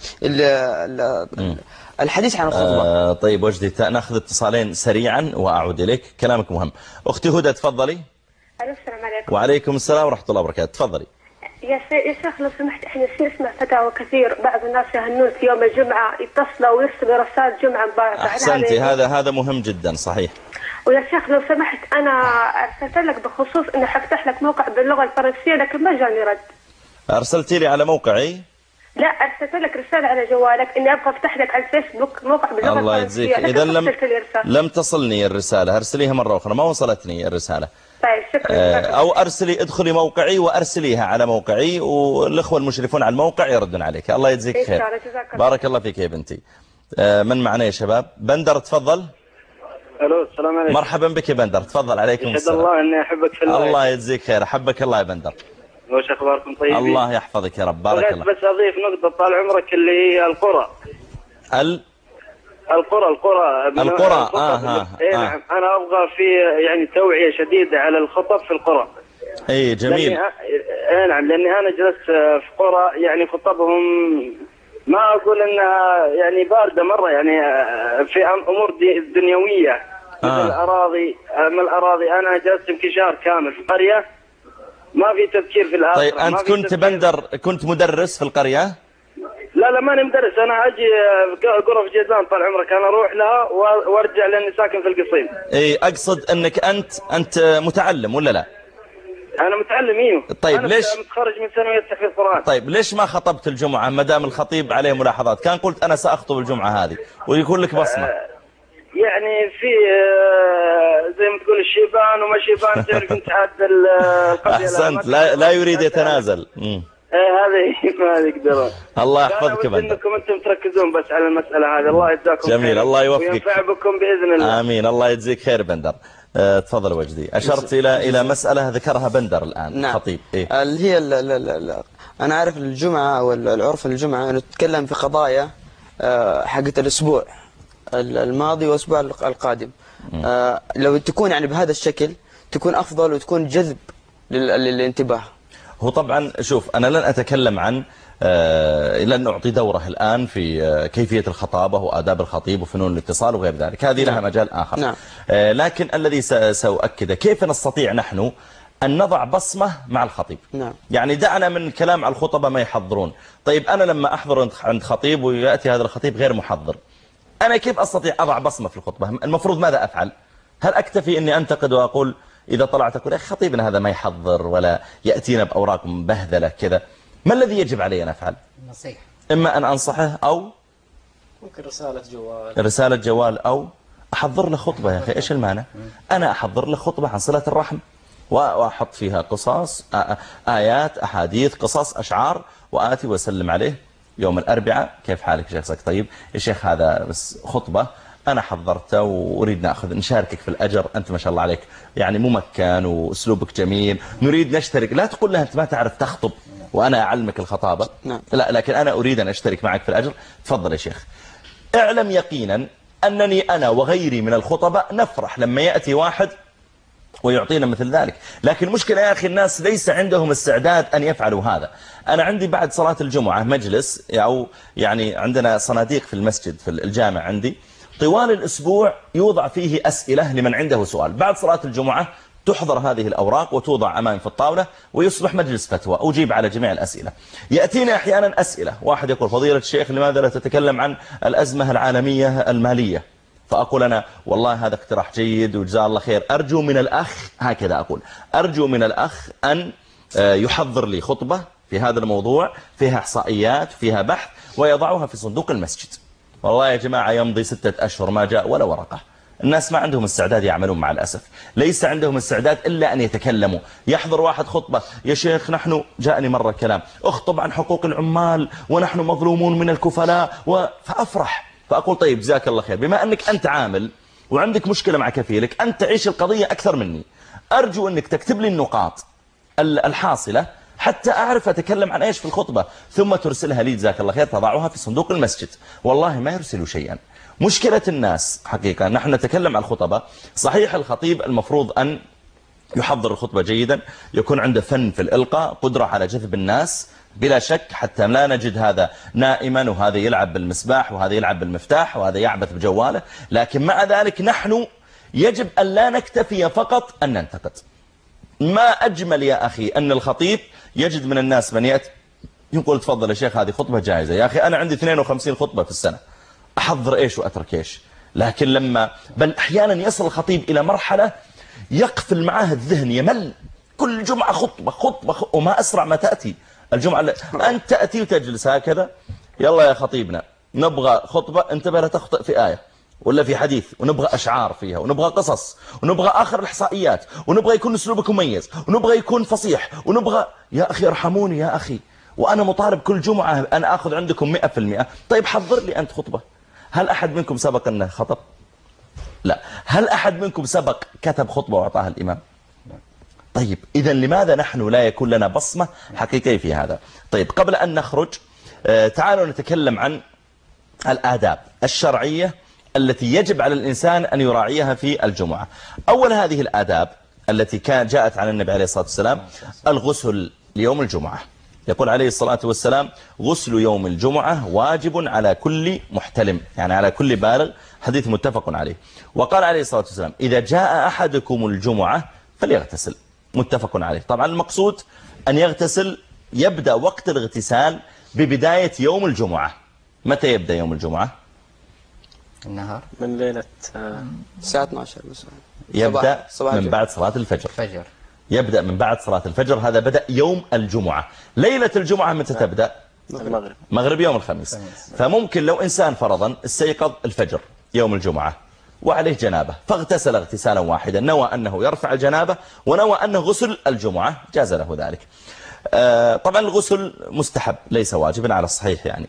Speaker 4: الحديث عن الخطبة.
Speaker 2: طيب وجدي ناخذ اتصالين سريعا وأعود إليك، كلامك مهم. أختي هدى تفضلي.
Speaker 11: السلام عليكم.
Speaker 2: وعليكم السلام ورحمة الله وبركاته. تفضلي.
Speaker 11: يا شيخ لو سمحت، احنا نسمع فتاوى كثير، بعض الناس يهنون في يوم الجمعة يتصلوا ويرسلوا رسائل جمعة مباركة.
Speaker 2: أحسنتي، هذا مهم جدا صحيح.
Speaker 11: ويا شيخ لو سمحت، أنا أرسلت لك بخصوص إني حفتح لك موقع باللغة الفرنسية لكن ما جاني رد.
Speaker 2: أرسلتي لي على موقعي؟
Speaker 11: لا، أرسلت لك رسالة على جوالك إني أبغى أفتح لك على الفيسبوك موقع باللغة
Speaker 2: الله
Speaker 11: الفرنسية.
Speaker 2: يجزيك. إذا لم تصلني الرسالة، أرسليها مرة أخرى، ما وصلتني الرسالة.
Speaker 11: طيب شكرا.
Speaker 2: أو ادخلي موقعي وأرسليها على موقعي، والإخوة المشرفون على الموقع يردون عليك. الله يجزيك خير. بارك الله فيك يا بنتي. من معنا يا شباب؟ بندر تفضل.
Speaker 9: الو السلام عليكم.
Speaker 2: مرحبا بك يا بندر، تفضل. عليكم السلام.
Speaker 9: الله اني احبك في الله.
Speaker 2: الله يجزيك خير، احبك الله يا بندر.
Speaker 9: وش اخباركم طيبين؟
Speaker 2: الله يحفظك يا رب. بارك الله.
Speaker 9: بس اضيف نقطة طال عمرك اللي هي القرى. القرى نعم. انا ابغى في يعني توعية شديدة على الخطب في القرى.
Speaker 2: اي جميل.
Speaker 9: نعم، لاني انا جلست في قرى يعني خطبهم ما اقول انها يعني باردة مرة، يعني في امور دنيوية مثل الاراضي. انا جلست يمكن شهر كامل في قرية ما في تفكير في الآخرة.
Speaker 2: طيب أنت كنت مدرس في القرية؟
Speaker 9: لا ماني مدرس، أنا أجي غرف جيزان طال عمرك، أنا أروح لها وأرجع لأني ساكن في القصيم.
Speaker 2: إيه، أقصد أنك أنت متعلم ولا لا؟
Speaker 9: أنا متعلم. إيوه.
Speaker 2: طيب
Speaker 9: أنا
Speaker 2: ليش
Speaker 9: متخرج من ثانوية تحفيظ القرآن.
Speaker 2: طيب ليش ما خطبت الجمعة ما دام الخطيب عليه ملاحظات؟ كان قلت أنا سأخطب الجمعة هذه ويكون لك بصمة.
Speaker 9: يعني في زي ما تقول الشيبان وما شيبان، تعرف انت عاد القضيه.
Speaker 2: احسنت، لا يريد يتنازل.
Speaker 9: هذه ما يقدرون.
Speaker 2: الله يحفظك بندر.
Speaker 9: انكم انتم تركزون بس على المساله هذه. الله يجزاكم
Speaker 2: جميل
Speaker 9: خير.
Speaker 2: الله يوفقك
Speaker 9: وينفع بكم باذن الله.
Speaker 2: امين. الله يجزيك خير بندر. تفضل وجدي. اشرت الى مساله ذكرها بندر الان.
Speaker 4: نعم.
Speaker 2: خطيب
Speaker 4: اللي هي انا عارف الجمعه او العرف الجمعه نتكلم في قضايا حقت الاسبوع الماضي والاسبوع القادم. لو تكون يعني بهذا الشكل تكون افضل وتكون جذب للانتباه.
Speaker 2: هو طبعا شوف انا لن اتكلم عن لن أعطي دوره الآن في كيفية الخطابة وآداب الخطيب وفنون الاتصال وغير ذلك، هذه لها مجال آخر.
Speaker 4: نعم.
Speaker 2: لكن الذي سأؤكده كيف نستطيع نحن أن نضع بصمة مع الخطيب.
Speaker 4: نعم.
Speaker 2: يعني دعنا من الكلام على الخطبة ما يحضرون. طيب أنا لما أحضر عند خطيب ويأتي هذا الخطيب غير محضر، أنا كيف أستطيع أضع بصمة في الخطبة؟ المفروض ماذا أفعل؟ هل أكتفي أني أنتقد وأقول إذا طلعت أقول يا خطيبنا هذا ما يحضر ولا يأتينا بأوراق مبهذلة كذا؟ ما الذي يجب علي أن أفعل؟
Speaker 10: نصيحة.
Speaker 2: إما أن أنصحه أو
Speaker 5: ممكن
Speaker 2: رسالة جوال أو أحضر له خطبة. يا أخي إيش المانع؟ أنا أحضر له خطبة عن صلة الرحم وأحط فيها قصص آيات أحاديث قصص أشعار وآتي وأسلم عليه يوم الأربعاء. كيف حالك يا شيخ؟ طيب يا شيخ هذا بس خطبة أنا حضرته وأريد نشاركك في الأجر، أنت ما شاء الله عليك يعني ممكن وأسلوبك جميل، نريد نشترك. لا تقول له أنت ما تعرف تخطب وأنا أعلمك الخطابة.
Speaker 4: نعم.
Speaker 2: لا، لكن أنا أريد أن أشترك معك في الأجر. تفضل يا شيخ. اعلم يقينا أنني أنا وغيري من الخطباء نفرح لما يأتي واحد ويعطينا مثل ذلك، لكن المشكلة يا أخي الناس ليس عندهم استعداد أن يفعلوا هذا. أنا عندي بعد صلاة الجمعة مجلس أو يعني عندنا صناديق في المسجد في الجامع عندي طوال الأسبوع يوضع فيه أسئلة لمن عنده سؤال. بعد صلاة الجمعة تحضر هذه الأوراق وتوضع أمامي في الطاولة ويصبح مجلس فتوى أجيب على جميع الأسئلة. يأتينا أحيانا أسئلة، واحد يقول فضيلة الشيخ لماذا لا تتكلم عن الأزمة العالمية المالية؟ فأقول أنا والله هذا اقتراح جيد وجزاه الله خير، أرجو من الأخ هكذا أقول أرجو من الأخ أن يحضر لي خطبة في هذا الموضوع فيها إحصائيات فيها بحث ويضعها في صندوق المسجد. والله يا جماعة يمضي 6 أشهر ما جاء ولا ورقة. الناس ما عندهم استعداد يعملون مع الأسف، ليس عندهم استعداد إلا أن يتكلموا. يحضر واحد خطبة يا شيخ نحن جاءني مرة كلام اخطب عن حقوق العمال ونحن مظلومون من الكفلاء فأفرح. فأقول طيب جزاك الله خير، بما أنك أنت عامل وعندك مشكلة مع كفيلك أنت تعيش القضية أكثر مني، أرجو أنك تكتب لي النقاط الحاصلة حتى أعرف أتكلم عن إيش في الخطبة ثم ترسلها لي جزاك الله خير، تضعها في صندوق المسجد. والله ما يرسلوا شيئا. مشكلة الناس حقيقة نحن نتكلم عن الخطبة. صحيح الخطيب المفروض أن يحضر الخطبة جيدا، يكون عنده فن في الإلقاء، قدرة على جذب الناس بلا شك، حتى لا نجد هذا نائما وهذا يلعب بالمسباح وهذا يلعب بالمفتاح وهذا يعبث بجواله. لكن مع ذلك نحن يجب أن لا نكتفي فقط أن ننتقد. ما أجمل يا أخي أن الخطيب يجد من الناس من يأتي يقول تفضل يا شيخ هذه خطبة جاهزة. يا أخي أنا عندي 52 خطبة في السنة، أحضر إيش وأترك إيش. لكن لما بل أحيانا يصل الخطيب إلى مرحلة يقفل معاه الذهن، يمل كل جمعة خطبة وما أسرع ما تأتي الجمعة. أنت تأتي وتجلس هكذا يلا يا خطيبنا نبغى خطبة، انتبه لا تخطئ في آية ولا في حديث، ونبغى أشعار فيها ونبغى قصص ونبغى آخر الإحصائيات ونبغى يكون أسلوبك مميز ونبغى يكون فصيح ونبغى. يا أخي ارحموني يا أخي، وأنا مطالب كل جمعة أنا أخذ عندكم 100%. طيب حضر لي أنت خطبة. هل أحد منكم سبق أنه خطب؟ لا. هل أحد منكم سبق كتب خطبة وأعطاها الإمام؟ طيب إذا لماذا نحن لا يكون لنا بصمة حقيقية في هذا؟ طيب قبل أن نخرج تعالوا نتكلم عن الآداب الشرعية التي يجب على الإنسان أن يراعيها في الجمعة. أول هذه الآداب التي جاءت عن النبي عليه الصلاة والسلام الغسل ليوم الجمعة. يقول عليه الصلاة والسلام غسل يوم الجمعة واجب على كل محتلم، يعني على كل بالغ، حديث متفق عليه. وقال عليه الصلاة والسلام إذا جاء أحدكم الجمعة فليغتسل، متفق عليه. طبعا المقصود أن يغتسل، يبدأ وقت الاغتسال ببداية يوم الجمعة. متى يبدأ يوم الجمعة؟
Speaker 10: النهار
Speaker 5: من ليلة
Speaker 4: الساعة 12 مساء.
Speaker 2: يبدأ من بعد صلاة الفجر. يبدأ من بعد صلاة الفجر، هذا بدأ يوم الجمعة. ليلة الجمعة متى تبدأ؟ مغرب يوم الخميس. فممكن لو إنسان فرضا استيقظ الفجر يوم الجمعة وعليه جنابة فاغتسل اغتسالا واحدا، نوى أنه يرفع الجنابة ونوى أنه غسل الجمعة جاز له ذلك. طبعا الغسل مستحب ليس واجبا على الصحيح يعني.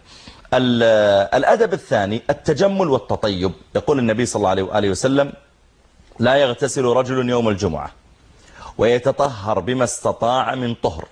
Speaker 2: الأدب الثاني التجمل والتطيب. يقول النبي صلى الله عليه وآله وسلم لا يغتسل رجل يوم الجمعة ويتطهر بما استطاع من طهر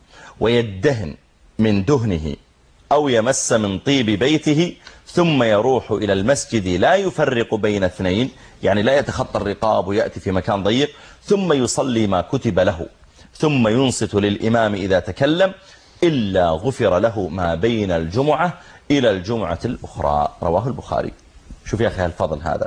Speaker 2: ويدهن من دهنه أو يمس من طيب بيته ثم يروح إلى المسجد لا يفرق بين اثنين، يعني لا يتخطى الرقاب ويأتي في مكان ضيق، ثم يصلي ما كتب له ثم ينصت للإمام إذا تكلم إلا غفر له ما بين الجمعة إلى الجمعة الأخرى. رواه البخاري. شوف يا أخي الفضل هذا.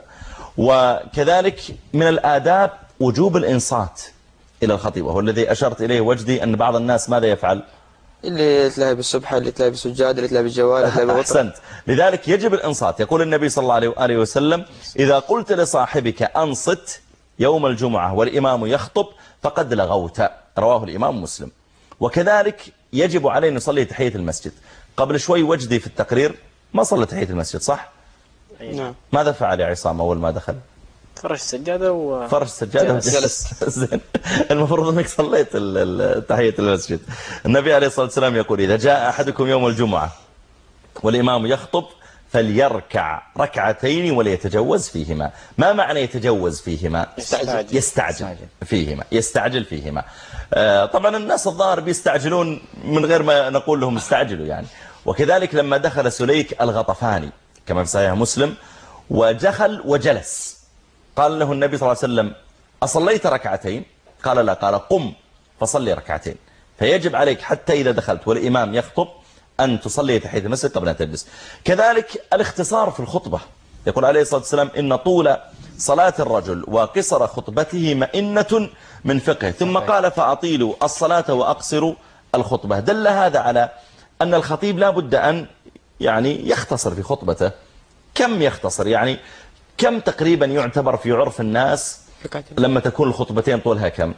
Speaker 2: وكذلك من الآداب وجوب الإنصات إلى الخطيب، وهو الذي أشرت إليه وجدي أن بعض الناس ماذا يفعل؟
Speaker 4: اللي تلاقي بالسبحة، اللي تلاقي بالسجاد، اللي تلاقي بالجوال، اللي تلاقي بالوطر.
Speaker 2: أحسنت. لذلك يجب الإنصات. يقول النبي صلى الله عليه وآله وسلم إذا قلت لصاحبك أنصت يوم الجمعة والإمام يخطب فقد لغوت. رواه الإمام مسلم. وكذلك يجب عليه أن يصلي تحية المسجد. قبل شوي وجدي في التقرير ما صلى تحية المسجد صح؟
Speaker 4: نعم.
Speaker 2: ماذا فعل يا عصام أول ما دخل؟
Speaker 5: فرش السجادة
Speaker 2: فرش السجادة وجلس. زين. المفروض أنك صليت تحية المسجد. النبي عليه الصلاة والسلام يقول إذا جاء أحدكم يوم الجمعة والإمام يخطب فليركع ركعتين وليتجوز فيهما. ما معنى يتجوز فيهما؟ يستعجل فيهما. يستعجل فيهما. طبعا الناس الظاهر بيستعجلون من غير ما نقول لهم استعجلوا يعني. وكذلك لما دخل سليك الغطفاني كما في صحيح مسلم ودخل وجلس قال له النبي صلى الله عليه وسلم أصليت ركعتين؟ قال لا. قال قم فصلي ركعتين. فيجب عليك حتى إذا دخلت والإمام يخطب أن تصلي تحية المسجد قبل أن تجلس. كذلك الاختصار في الخطبة. يقول عليه الصلاة والسلام إن طول صلاة الرجل وقصر خطبته مئنة من فقه. ثم قال فأطيلوا الصلاة وأقصروا الخطبة. دل هذا على أن الخطيب لا بد أن يعني يختصر في خطبته. كم يختصر يعني؟ كم تقريبا يعتبر في عرف الناس لما تكون الخطبتين طولها كم؟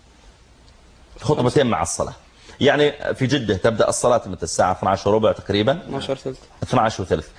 Speaker 2: خطبتين مع الصلاة. يعني في جدة تبدأ الصلاة متى الساعة 12 وربع تقريبا 12 وثلث.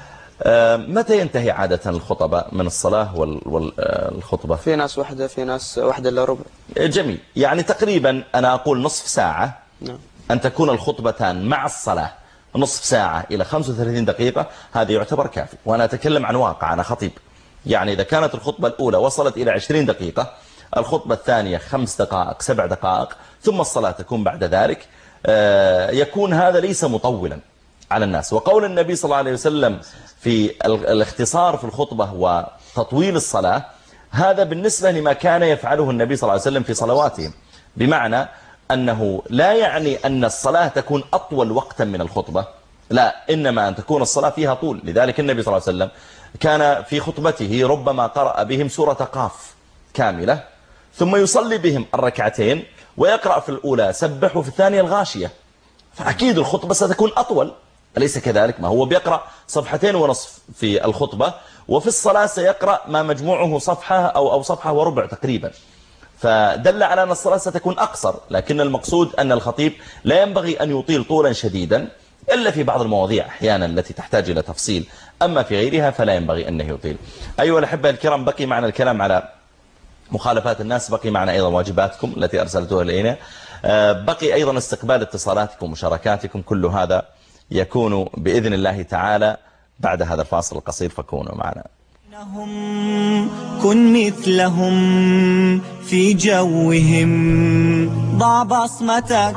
Speaker 2: متى ينتهي عادة الخطبة من الصلاة والخطبة؟
Speaker 4: في ناس واحدة، في ناس واحدة إلا ربع.
Speaker 2: جميل. يعني تقريبا أنا أقول نصف ساعة.
Speaker 4: نعم.
Speaker 2: أن تكون الخطبتان مع الصلاة نصف ساعة إلى 35 دقيقة هذا يعتبر كافي. وأنا أتكلم عن واقع، أنا خطيب. يعني إذا كانت الخطبة الأولى وصلت إلى 20 دقيقة، الخطبة الثانية 5 دقائق 7 دقائق، ثم الصلاة تكون بعد ذلك، يكون هذا ليس مطولا على الناس. وقول النبي صلى الله عليه وسلم في الاختصار في الخطبة وتطويل الصلاة هذا بالنسبة لما كان يفعله النبي صلى الله عليه وسلم في صلواتهم، بمعنى أنه لا يعني أن الصلاة تكون أطول وقتا من الخطبة، لا، إنما أن تكون الصلاة فيها طول. لذلك النبي صلى الله عليه وسلم كان في خطبته ربما قرأ بهم سورة قاف كاملة ثم يصلي بهم الركعتين ويقرأ في الأولى سبح وفي الثانية الغاشية. فأكيد الخطبة ستكون أطول، أليس كذلك؟ ما هو بيقرأ 2.5 صفحة في الخطبة، وفي الصلاة سيقرأ ما مجموعه صفحة أو صفحة وربع تقريبا. فدل على أن الصلاة ستكون أقصر، لكن المقصود أن الخطيب لا ينبغي أن يطيل طولا شديدا إلا في بعض المواضيع أحيانا التي تحتاج إلى تفصيل، أما في غيرها فلا ينبغي أنه يطيل. أيها الأحبة الكرام، بقي معنا الكلام على مخالفات الناس، بقي معنا أيضا واجباتكم التي أرسلتوها إلينا، بقي أيضا استقبال اتصالاتكم ومشاركاتكم. كل هذا يكون بإذن الله تعالى بعد هذا الفاصل القصير، فكونوا معنا.
Speaker 1: كن مثلهم في جوهم، ضع بصمتك.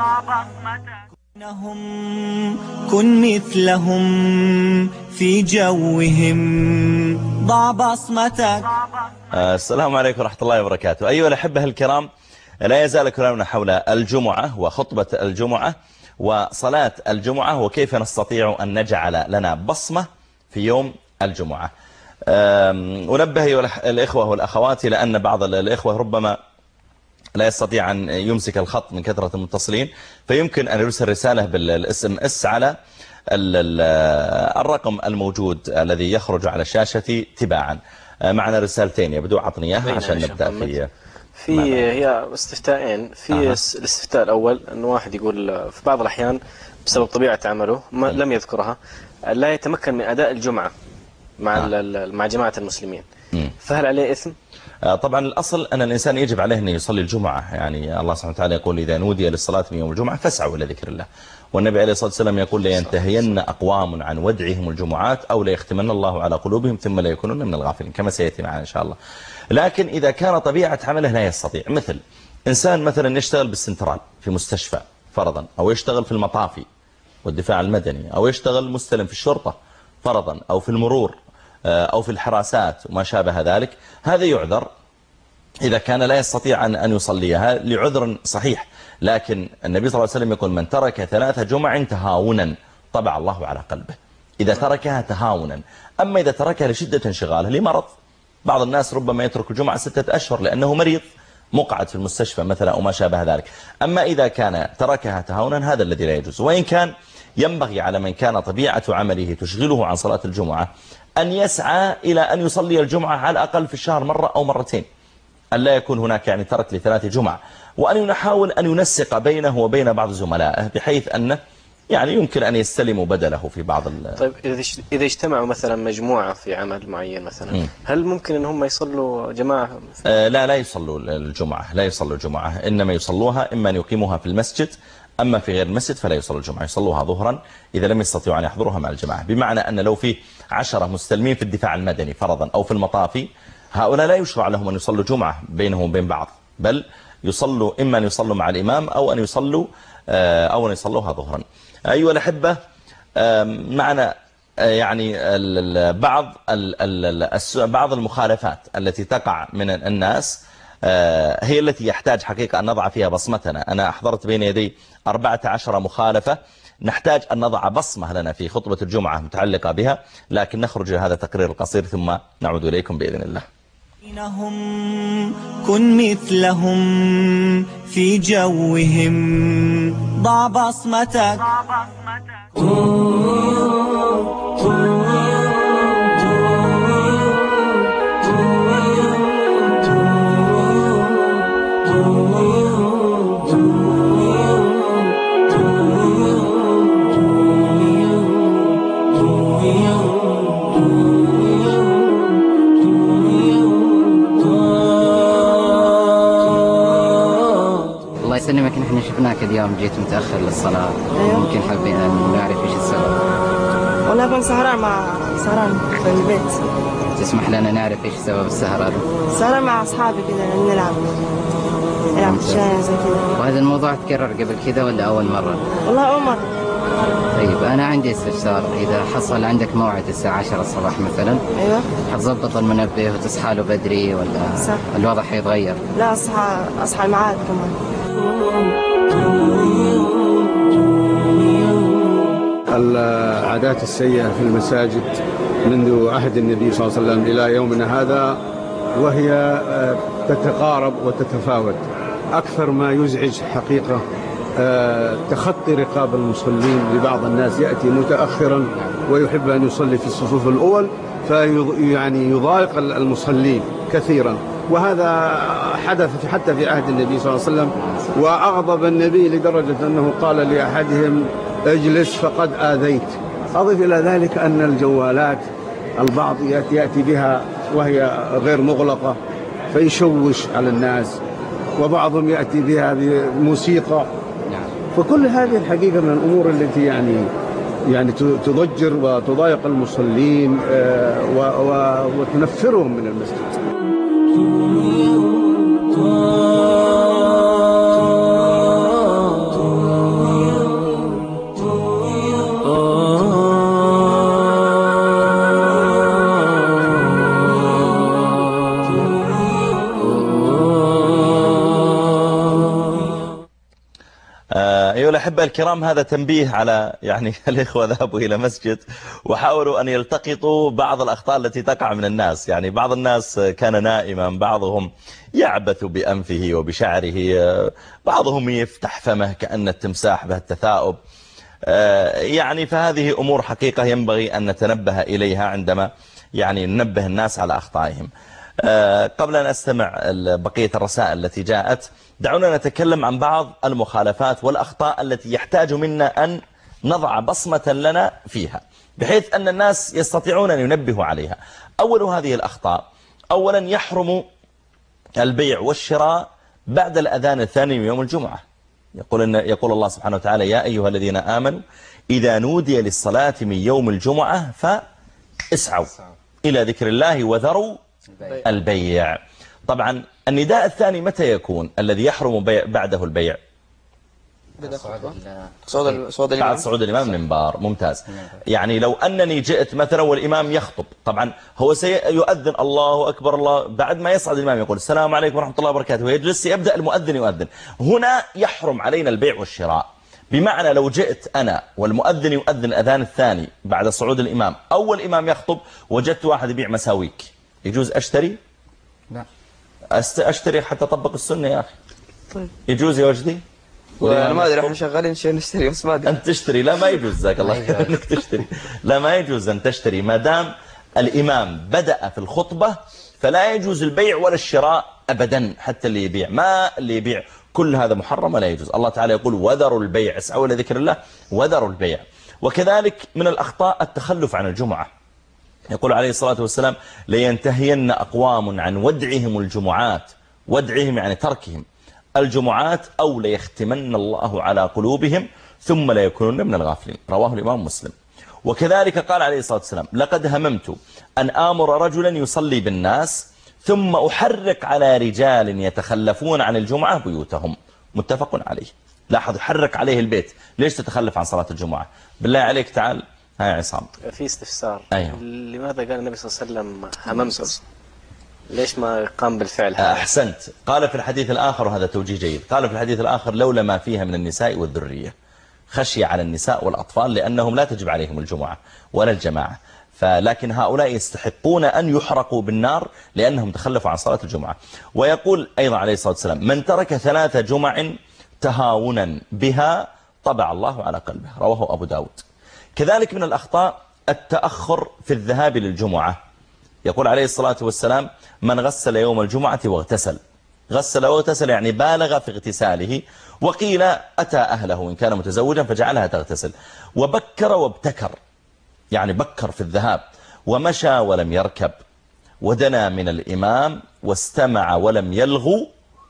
Speaker 1: كن مثلهم في جوهم، ضع بصمتك.
Speaker 2: السلام عليكم ورحمة الله وبركاته. أيها الأحبة الكرام، لا يزال كلامنا حول الجمعة وخطبة الجمعة وصلاة الجمعة وكيف نستطيع أن نجعل لنا بصمة في يوم الجمعة. أنبه أيها الإخوة والأخوات لأن بعض الإخوة ربما لا يستطيع أن يمسك الخط من كثرة المتصلين، فيمكن أن يرسل رسالة بالSMS على الرقم الموجود الذي يخرج على الشاشة تباعا. معنا رسالتين يبدو عطنيها عشان نبدأ
Speaker 5: هي استفتاءين. في الاستفتاء الأول أنه واحد يقول في بعض الأحيان بسبب طبيعة عمله لم يذكرها لا يتمكن من أداء الجمعة مع جماعة المسلمين، فهل عليه إثم؟
Speaker 2: طبعا الأصل أن الإنسان يجب عليه أن يصلي الجمعة. يعني الله سبحانه وتعالى يقول إذا نودي للصلاة من يوم الجمعة فاسعوا إلى ذكر الله. والنبي عليه الصلاة والسلام يقول لينتهين أقوام عن ودعهم الجمعات أو ليختمن الله على قلوبهم ثم لا يكونون من الغافلين، كما سيأتي معنا إن شاء الله. لكن إذا كان طبيعة عمله لا يستطيع، مثل إنسان مثلا يشتغل بالسنترال في مستشفى فرضا، أو يشتغل في المطافي والدفاع المدني، أو يشتغل مستلم في الشرطة فرضا، أو في المرور، أو في الحراسات وما شابه ذلك، هذا يعذر إذا كان لا يستطيع أن يصليها لعذر صحيح. لكن النبي صلى الله عليه وسلم يقول من ترك 3 جمع تهاونا طبع الله على قلبه، إذا تركها تهاونا. أما إذا تركها لشدة انشغاله لمرض، بعض الناس ربما يترك الجمعة 6 أشهر لأنه مريض مقعد في المستشفى مثلا أو ما شابه ذلك. أما إذا كان تركها تهاونا هذا الذي لا يجوز. وإن كان ينبغي على من كان طبيعة عمله تشغله عن صلاة الجمعة أن يسعى إلى أن يصلي الجمعة على الأقل في الشهر مرة أو مرتين، أن لا يكون هناك يعني ترك ل3 جمع، وأن يحاول أن ينسق بينه وبين بعض زملائه بحيث أنه يعني يمكن أن يستلموا بدله في بعض
Speaker 5: طيب إذا اجتمعوا مثلا مجموعة في عمل معين مثلا، هل ممكن أن هم يصلوا جماعة؟
Speaker 2: لا يصلوا الجمعة، لا يصلوا الجمعة، إنما يصلوها إما أن يقيموها في المسجد، أما في غير المسجد فلا يصلوا الجمعة، يصلوها ظهرا إذا لم يستطيعوا أن يحضروها مع الجماعة. بمعنى أن لو في 10 مستلمين في الدفاع المدني فرضا أو في المطافي، هؤلاء لا يشرع لهم أن يصلوا جمعة بينهم وبين بعض، بل يصلوا إما أن يصلوا مع الإمام أو أن يصلوها ظهرا. أيها الأحبة، معنا يعني بعض المخالفات التي تقع من الناس هي التي يحتاج حقيقة أن نضع فيها بصمتنا. أنا أحضرت بين يدي 14 مخالفة نحتاج أن نضع بصمة لنا في خطبة الجمعة متعلقة بها، لكن نخرج لهذا التقرير القصير ثم نعود إليكم بإذن الله.
Speaker 1: كن مثلهم في جوهم، ضع بصمتك.
Speaker 10: يسلمك، نحن شفناك اليوم جيت متأخر للصلاة. ممكن حابين أن نعرف إيش السبب؟
Speaker 12: والله كنت سهران في البيت.
Speaker 10: تسمح لنا نعرف إيش سبب السهر هذا؟
Speaker 12: سهران مع أصحابي كذا نلعب شاي زي كذا.
Speaker 10: وهذا الموضوع تكرر قبل كذا ولا أول مرة؟
Speaker 12: والله أول مرة.
Speaker 10: طيب أنا عندي استفسار، إذا حصل عندك موعد الساعة 10 الصباح مثلا،
Speaker 12: أيوة،
Speaker 10: حتضبط المنبه وتصحى له بدري ولا
Speaker 12: صح.
Speaker 10: الوضع حيتغير؟
Speaker 12: لا، أصحى الميعاد كمان.
Speaker 13: العادات السيئة في المساجد منذ عهد النبي صلى الله عليه وسلم إلى يومنا هذا، وهي تتقارب وتتفاوت. أكثر ما يزعج حقيقة تخطي رقاب المصلين. لبعض الناس يأتي متأخرا ويحب أن يصلي في الصفوف الأول، يعني يضايق المصلين كثيرا، وهذا حدث حتى في عهد النبي صلى الله عليه وسلم. وأغضب النبي لدرجة أنه قال لأحدهم اجلس فقد آذيت. أضف إلى ذلك أن الجوالات البعض يأتي بها وهي غير مغلقة فيشوش على الناس، وبعضهم يأتي بها بموسيقى. فكل هذه الحقيقة من الأمور التي يعني تضجر وتضايق المصلين وتنفرهم من المسجد.
Speaker 2: أيها الأحبة الكرام، هذا تنبيه على يعني الإخوة ذهبوا إلى مسجد وحاولوا أن يلتقطوا بعض الأخطاء التي تقع من الناس. يعني بعض الناس كان نائما، بعضهم يعبث بأنفه وبشعره، بعضهم يفتح فمه كأن التمساح به التثاؤب. يعني فهذه أمور حقيقة ينبغي أن نتنبه إليها عندما يعني ننبه الناس على أخطائهم. قبل أن أستمع بقية الرسائل التي جاءت، دعونا نتكلم عن بعض المخالفات والأخطاء التي يحتاج منا أن نضع بصمة لنا فيها بحيث أن الناس يستطيعون أن ينبهوا عليها. أول هذه الأخطاء أولا يحرم البيع والشراء بعد الأذان الثاني من يوم الجمعة. يقول الله سبحانه وتعالى: يا أيها الذين آمنوا إذا نودي للصلاة من يوم الجمعة فاسعوا إلى ذكر الله وذروا البيع. طبعا النداء الثاني متى يكون الذي يحرم بعده البيع؟ بعد صعود الإمام من المنبر. ممتاز. يعني لو أنني جئت مثلا والإمام يخطب، طبعا هو سيؤذن الله أكبر الله، بعد ما يصعد الإمام يقول السلام عليكم ورحمة الله وبركاته ويجلس، يبدأ المؤذن يؤذن. هنا يحرم علينا البيع والشراء، بمعنى لو جئت أنا والمؤذن يؤذن الأذان الثاني بعد صعود الإمام، أول الإمام يخطب وجدت واحد يبيع مساويك، يجوز أشتري؟ لا. أشتري حتى أطبق السنة يا أخي. طيب. يجوز يا وجدي؟
Speaker 4: أنا ما أدري، إحنا شغالين شيء نشتري بس ما أدري.
Speaker 2: أنت تشتري؟ لا ما يجوز، جزاك الله خير أنك تشتري. لا ما يجوز أن تشتري ما دام الإمام بدأ في الخطبة، فلا يجوز البيع ولا الشراء أبدا. حتى اللي يبيع، ما اللي يبيع كل هذا محرم ولا يجوز. الله تعالى يقول: وذروا البيع، اسعوا إلى ذكر الله وذروا البيع. وكذلك من الأخطاء التخلف عن الجمعة. يقول عليه الصلاة والسلام: لينتهين أقوام عن ودعهم الجمعات. ودعهم يعني تركهم الجمعات، أو ليختمن الله على قلوبهم ثم لا يكونون من الغافلين. رواه الإمام مسلم. وكذلك قال عليه الصلاة والسلام: لقد هممت أن آمر رجلا يصلي بالناس ثم أحرق على رجال يتخلفون عن الجمعة بيوتهم. متفق عليه. لاحظ، حرق عليه البيت. ليش تتخلف عن صلاة الجمعة؟ بالله عليك تعال. هاي عصام
Speaker 5: في استفسار.
Speaker 2: أيوه.
Speaker 5: لماذا قال النبي صلى الله عليه وسلم هممت؟ ليش ما قام بالفعل هذا؟
Speaker 2: أحسنت. قال في الحديث الآخر، وهذا توجيه جيد، قال في الحديث الآخر: لولا ما فيها من النساء والذرية. خشية على النساء والأطفال لأنهم لا تجب عليهم الجمعة ولا الجماعة، لكن هؤلاء يستحقون أن يحرقوا بالنار لأنهم تخلفوا عن صلاة الجمعة. ويقول أيضا عليه الصلاة والسلام: من ترك 3 جمع تهاونا بها طبع الله على قلبه. رواه أبو داود. كذلك من الأخطاء التأخر في الذهاب للجمعة. يقول عليه الصلاة والسلام: من غسل يوم الجمعة واغتسل. غسل واغتسل يعني بالغ في اغتساله. وقيل أتى أهله إن كان متزوجا فجعلها تغتسل. وبكر وابتكر، يعني بكر في الذهاب. ومشى ولم يركب. ودنا من الإمام واستمع ولم يلغو.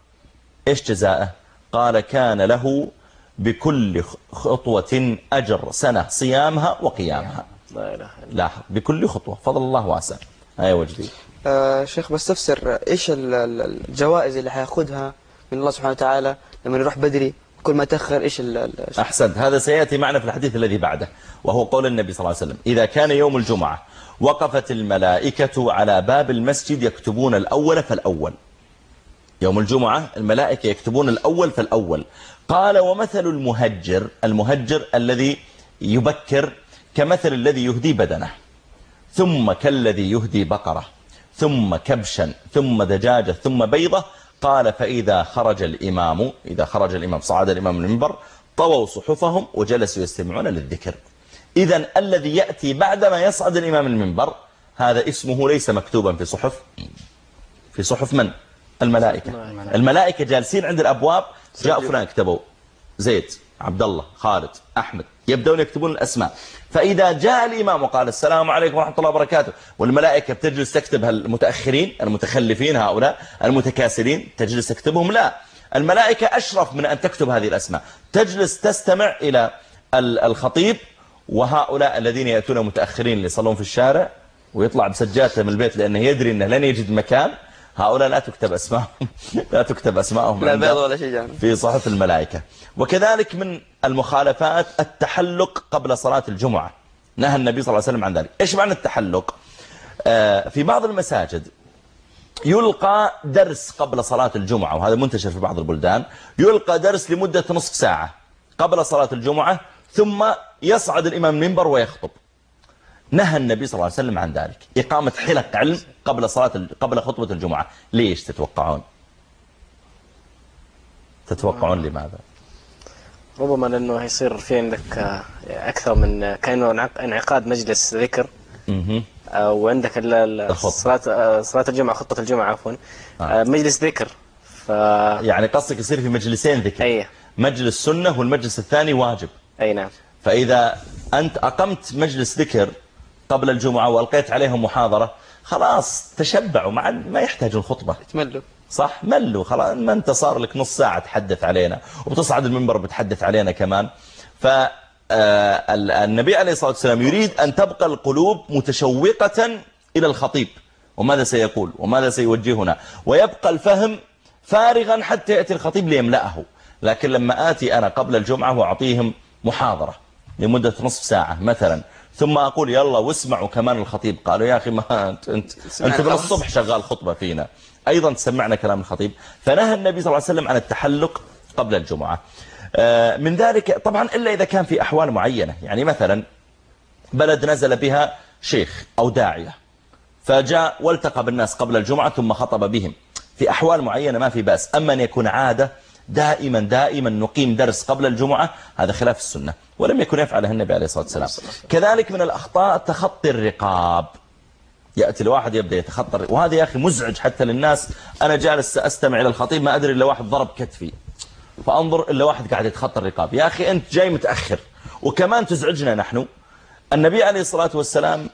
Speaker 2: إيش جزاءه؟ قال: كان له بكل خطوة أجر سنة صيامها وقيامها. لا، بكل خطوة. فضل الله واسع. هاي وجدي.
Speaker 4: شيخ بس تفسر إيش الجوائز اللي حياخدها من الله سبحانه وتعالى لما يروح بدري كل ما تأخر؟ إيش
Speaker 2: أحسنت. هذا سيأتي معنا في الحديث الذي بعده، وهو قول النبي صلى الله عليه وسلم: إذا كان يوم الجمعة وقفت الملائكة على باب المسجد يكتبون الأول فالأول. يوم الجمعة الملائكة يكتبون الأول فالأول. قال: ومثل المهجر الذي يبكر كمثل الذي يهدي بدنه، ثم كالذي يهدي بقرة، ثم كبشا، ثم دجاجة، ثم بيضة. قال: فإذا خرج الإمام صعد الإمام من المنبر طووا صحفهم وجلسوا يستمعون للذكر. إذن الذي يأتي بعدما يصعد الإمام المنبر هذا اسمه ليس مكتوبا في صحف من؟ الملائكة جالسين عند الأبواب. جاء فلان كتبوا زيد، عبد الله، خالد، أحمد، يبدأون يكتبون الأسماء. فإذا جاء الإمام وقال السلام عليكم ورحمة الله وبركاته، والملائكة بتجلس تكتب المتأخرين المتخلفين هؤلاء المتكاسلين تجلس تكتبهم؟ لا، الملائكة أشرف من أن تكتب هذه الأسماء. تجلس تستمع إلى الخطيب، وهؤلاء الذين يأتون متأخرين اللي يصلون في الشارع ويطلع بسجاته من البيت لأنه يدري أنه لن يجد مكان، هؤلاء لا تكتب أسماءهم
Speaker 4: لا بيض ولا شيء
Speaker 2: في صحف الملائكة. وكذلك من المخالفات التحلق قبل صلاة الجمعة. نهى النبي صلى الله عليه وسلم عن ذلك. إيش معنى التحلق؟ في بعض المساجد يلقى درس قبل صلاة الجمعة، وهذا منتشر في بعض البلدان. يلقى درس لمدة نصف ساعة قبل صلاة الجمعة، ثم يصعد الإمام المنبر ويخطب. نهى النبي صلى الله عليه وسلم عن ذلك، إقامة حلق علم قبل خطبة الجمعة. ليش تتوقعون لماذا؟
Speaker 5: ربما لأنه هيصير في عندك أكثر من كأنه انعقاد مجلس ذكر، وعندك صلاة الجمعة، خطبة الجمعة عفوا، مجلس ذكر.
Speaker 2: يعني قصدك يصير في مجلسين ذكر؟
Speaker 5: أيه.
Speaker 2: مجلس سنة والمجلس الثاني واجب.
Speaker 5: أي نعم.
Speaker 2: فإذا أنت أقمت مجلس ذكر قبل الجمعة وألقيت عليهم محاضرة، خلاص تشبعوا ما يحتاج الخطبة،
Speaker 4: تملوا
Speaker 2: صح، ملوا خلاص. ما أنت صار لك نص ساعة تحدث علينا وبتصعد المنبر بتحدث علينا كمان. فالنبي عليه الصلاة والسلام يريد أن تبقى القلوب متشوقة إلى الخطيب وماذا سيقول وماذا سيوجهنا، ويبقى الفهم فارغا حتى يأتي الخطيب ليملأه. لكن لما آتي أنا قبل الجمعة وأعطيهم محاضرة لمدة نصف ساعة مثلا، ثم أقول يلا واسمعوا كمان الخطيب، قالوا يا أخي ما أنت من الصبح شغال خطبة فينا، أيضا تسمعنا كلام الخطيب. فنهى النبي صلى الله عليه وسلم عن التحلق قبل الجمعة. من ذلك طبعا إلا إذا كان في أحوال معينة، يعني مثلا بلد نزل بها شيخ أو داعية فجاء والتقى بالناس قبل الجمعة ثم خطب بهم، في أحوال معينة ما في بأس. أما أن يكون عادة دائما نقيم درس قبل الجمعة، هذا خلاف السنة ولم يكن يفعله النبي عليه الصلاة والسلام. كذلك من الأخطاء تخطي الرقاب، يأتي الواحد يبدأ يتخطى، وهذا يا أخي مزعج حتى للناس. أنا جالس أستمع إلى الخطيب ما أدري إلا واحد ضرب كتفي، فأنظر إلا واحد قاعد يتخطى الرقاب. يا أخي أنت جاي متأخر وكمان تزعجنا نحن. النبي عليه الصلاة والسلام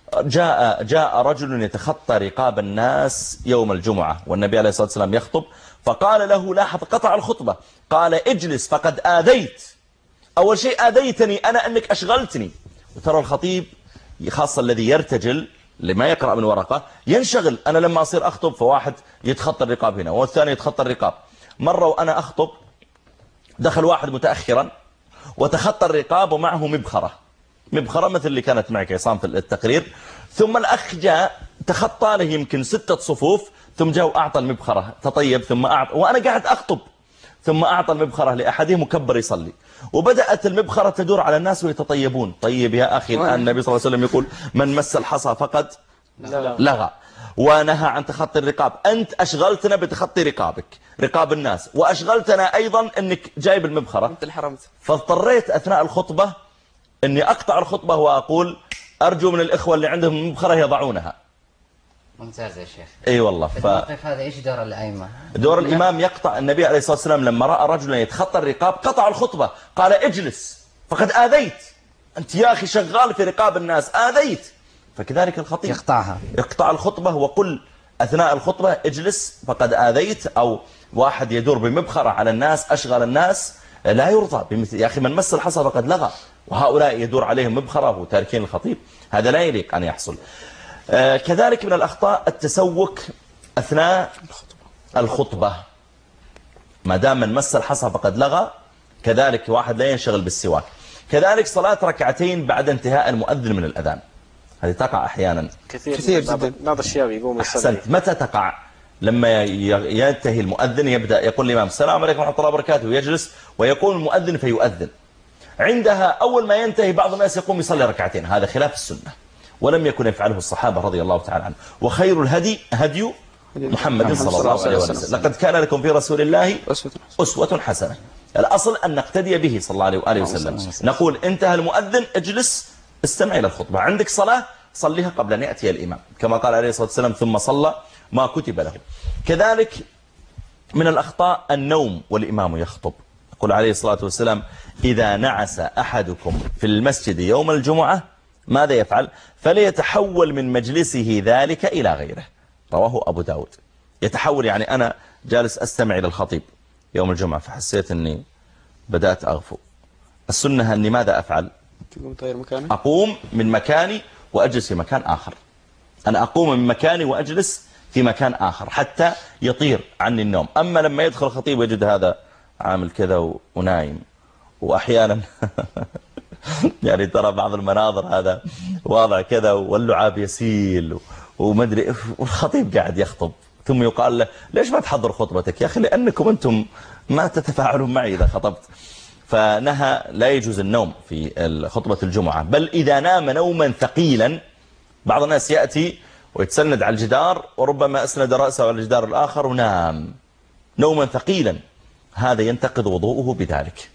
Speaker 2: جاء رجل يتخطى رقاب الناس يوم الجمعة والنبي عليه الصلاة والسلام يخطب، فقال له لاحظ قطع الخطبة، قال اجلس فقد آذيت. أول شيء آذيتني أنا أنك أشغلتني. وترى الخطيب خاصة الذي يرتجل لما يقرأ من ورقة ينشغل. أنا لما أصير أخطب فواحد يتخطى الرقاب هنا والثاني يتخطى الرقاب. مرة وأنا أخطب دخل واحد متأخرا وتخطى الرقاب ومعه مبخرة مثل اللي كانت معك عصام في التقرير، ثم الأخ جاء تخطى له يمكن 6 صفوف ثم جاء وأعطى المبخرة، تطيب ثم أعطى، وأنا قاعد أخطب ثم أعطى المبخرة لأحدهم وكبر يصلي، وبدأت المبخرة تدور على الناس ويتطيبون. طيب يا أخي الآن النبي صلى الله عليه وسلم يقول من مس الحصى فقد لغى، ونهى عن تخطي الرقاب. أنت أشغلتنا بتخطي رقاب الناس، وأشغلتنا أيضا أنك جايب المبخرة،
Speaker 4: أنت اللي حرمت.
Speaker 2: فاضطريت أثناء الخطبة أني أقطع الخطبة وأقول أرجو من الإخوة اللي عندهم المبخرة يضعونها.
Speaker 10: ممتاز يا شيخ.
Speaker 2: اي والله.
Speaker 10: في الموقف هذا ايش دور الائمه؟
Speaker 2: دور الامام يقطع. النبي عليه الصلاه والسلام لما راى رجلا يتخطى الرقاب قطع الخطبه، قال اجلس فقد اذيت، انت يا اخي شغال في رقاب الناس اذيت. فكذلك الخطيب يقطع الخطبه وقل اثناء الخطبه اجلس فقد اذيت. او واحد يدور بمبخره على الناس اشغل الناس، لا يرضى بمثل يا اخي من مس الحصى فقد لغى، وهؤلاء يدور عليهم مبخره وتاركين الخطيب، هذا لا يليق ان يحصل. كذلك من الأخطاء التسوك أثناء الخطبة، ما دام من مس الحصى فقد لغى. كذلك واحد لا ينشغل بالسواك. كذلك صلاة ركعتين بعد انتهاء المؤذن من الأذان، هذه تقع أحيانا
Speaker 4: كثير جدا.
Speaker 5: بعض الشباب يقوم يصلي.
Speaker 2: متى تقع؟ لما ينتهي المؤذن يبدأ يقول الإمام السلام عليكم ورحمة الله وبركاته ويجلس ويقوم المؤذن فيؤذن. عندها أول ما ينتهي بعض الناس يقوم يصلي ركعتين، هذا خلاف السنة ولم يكن يفعله الصحابة رضي الله تعالى عنهم. وخير الهدي هدي محمد صلى الله عليه وسلم، لقد كان لكم في رسول الله أسوة حسنة. الأصل أن نقتدي به صلى الله عليه وآله وسلم. نقول انتهى المؤذن اجلس استمع إلى الخطبة، عندك صلاة صليها قبل أن يأتي الإمام كما قال عليه الصلاة والسلام ثم صلى ما كتب له. كذلك من الأخطاء النوم والإمام يخطب. يقول عليه الصلاة والسلام إذا نعس أحدكم في المسجد يوم الجمعة ماذا يفعل؟ فليتحول من مجلسه ذلك إلى غيره. رواه أبو داود. يتحول يعني أنا جالس أستمع إلى الخطيب يوم الجمعة فحسيت أني بدأت أغفو. السنة أني ماذا أفعل؟ أقوم من مكاني وأجلس في مكان آخر. أنا أقوم من مكاني وأجلس في مكان آخر حتى يطير عني النوم. أما لما يدخل الخطيب ويجد هذا عامل كذا ونايم، وأحيانا يعني ترى بعض المناظر هذا واضع كذا واللعاب يسيل ومدري، والخطيب قاعد يخطب ثم يقال له ليش ما تحضر خطبتك يا أخي؟ لأنكم أنتم ما تتفاعلون معي إذا خطبت. فنهى لا يجوز النوم في خطبة الجمعة، بل إذا نام نوما ثقيلا. بعض الناس يأتي ويتسند على الجدار وربما أسند رأسه على الجدار الآخر ونام نوما ثقيلا، هذا ينتقض وضوءه بذلك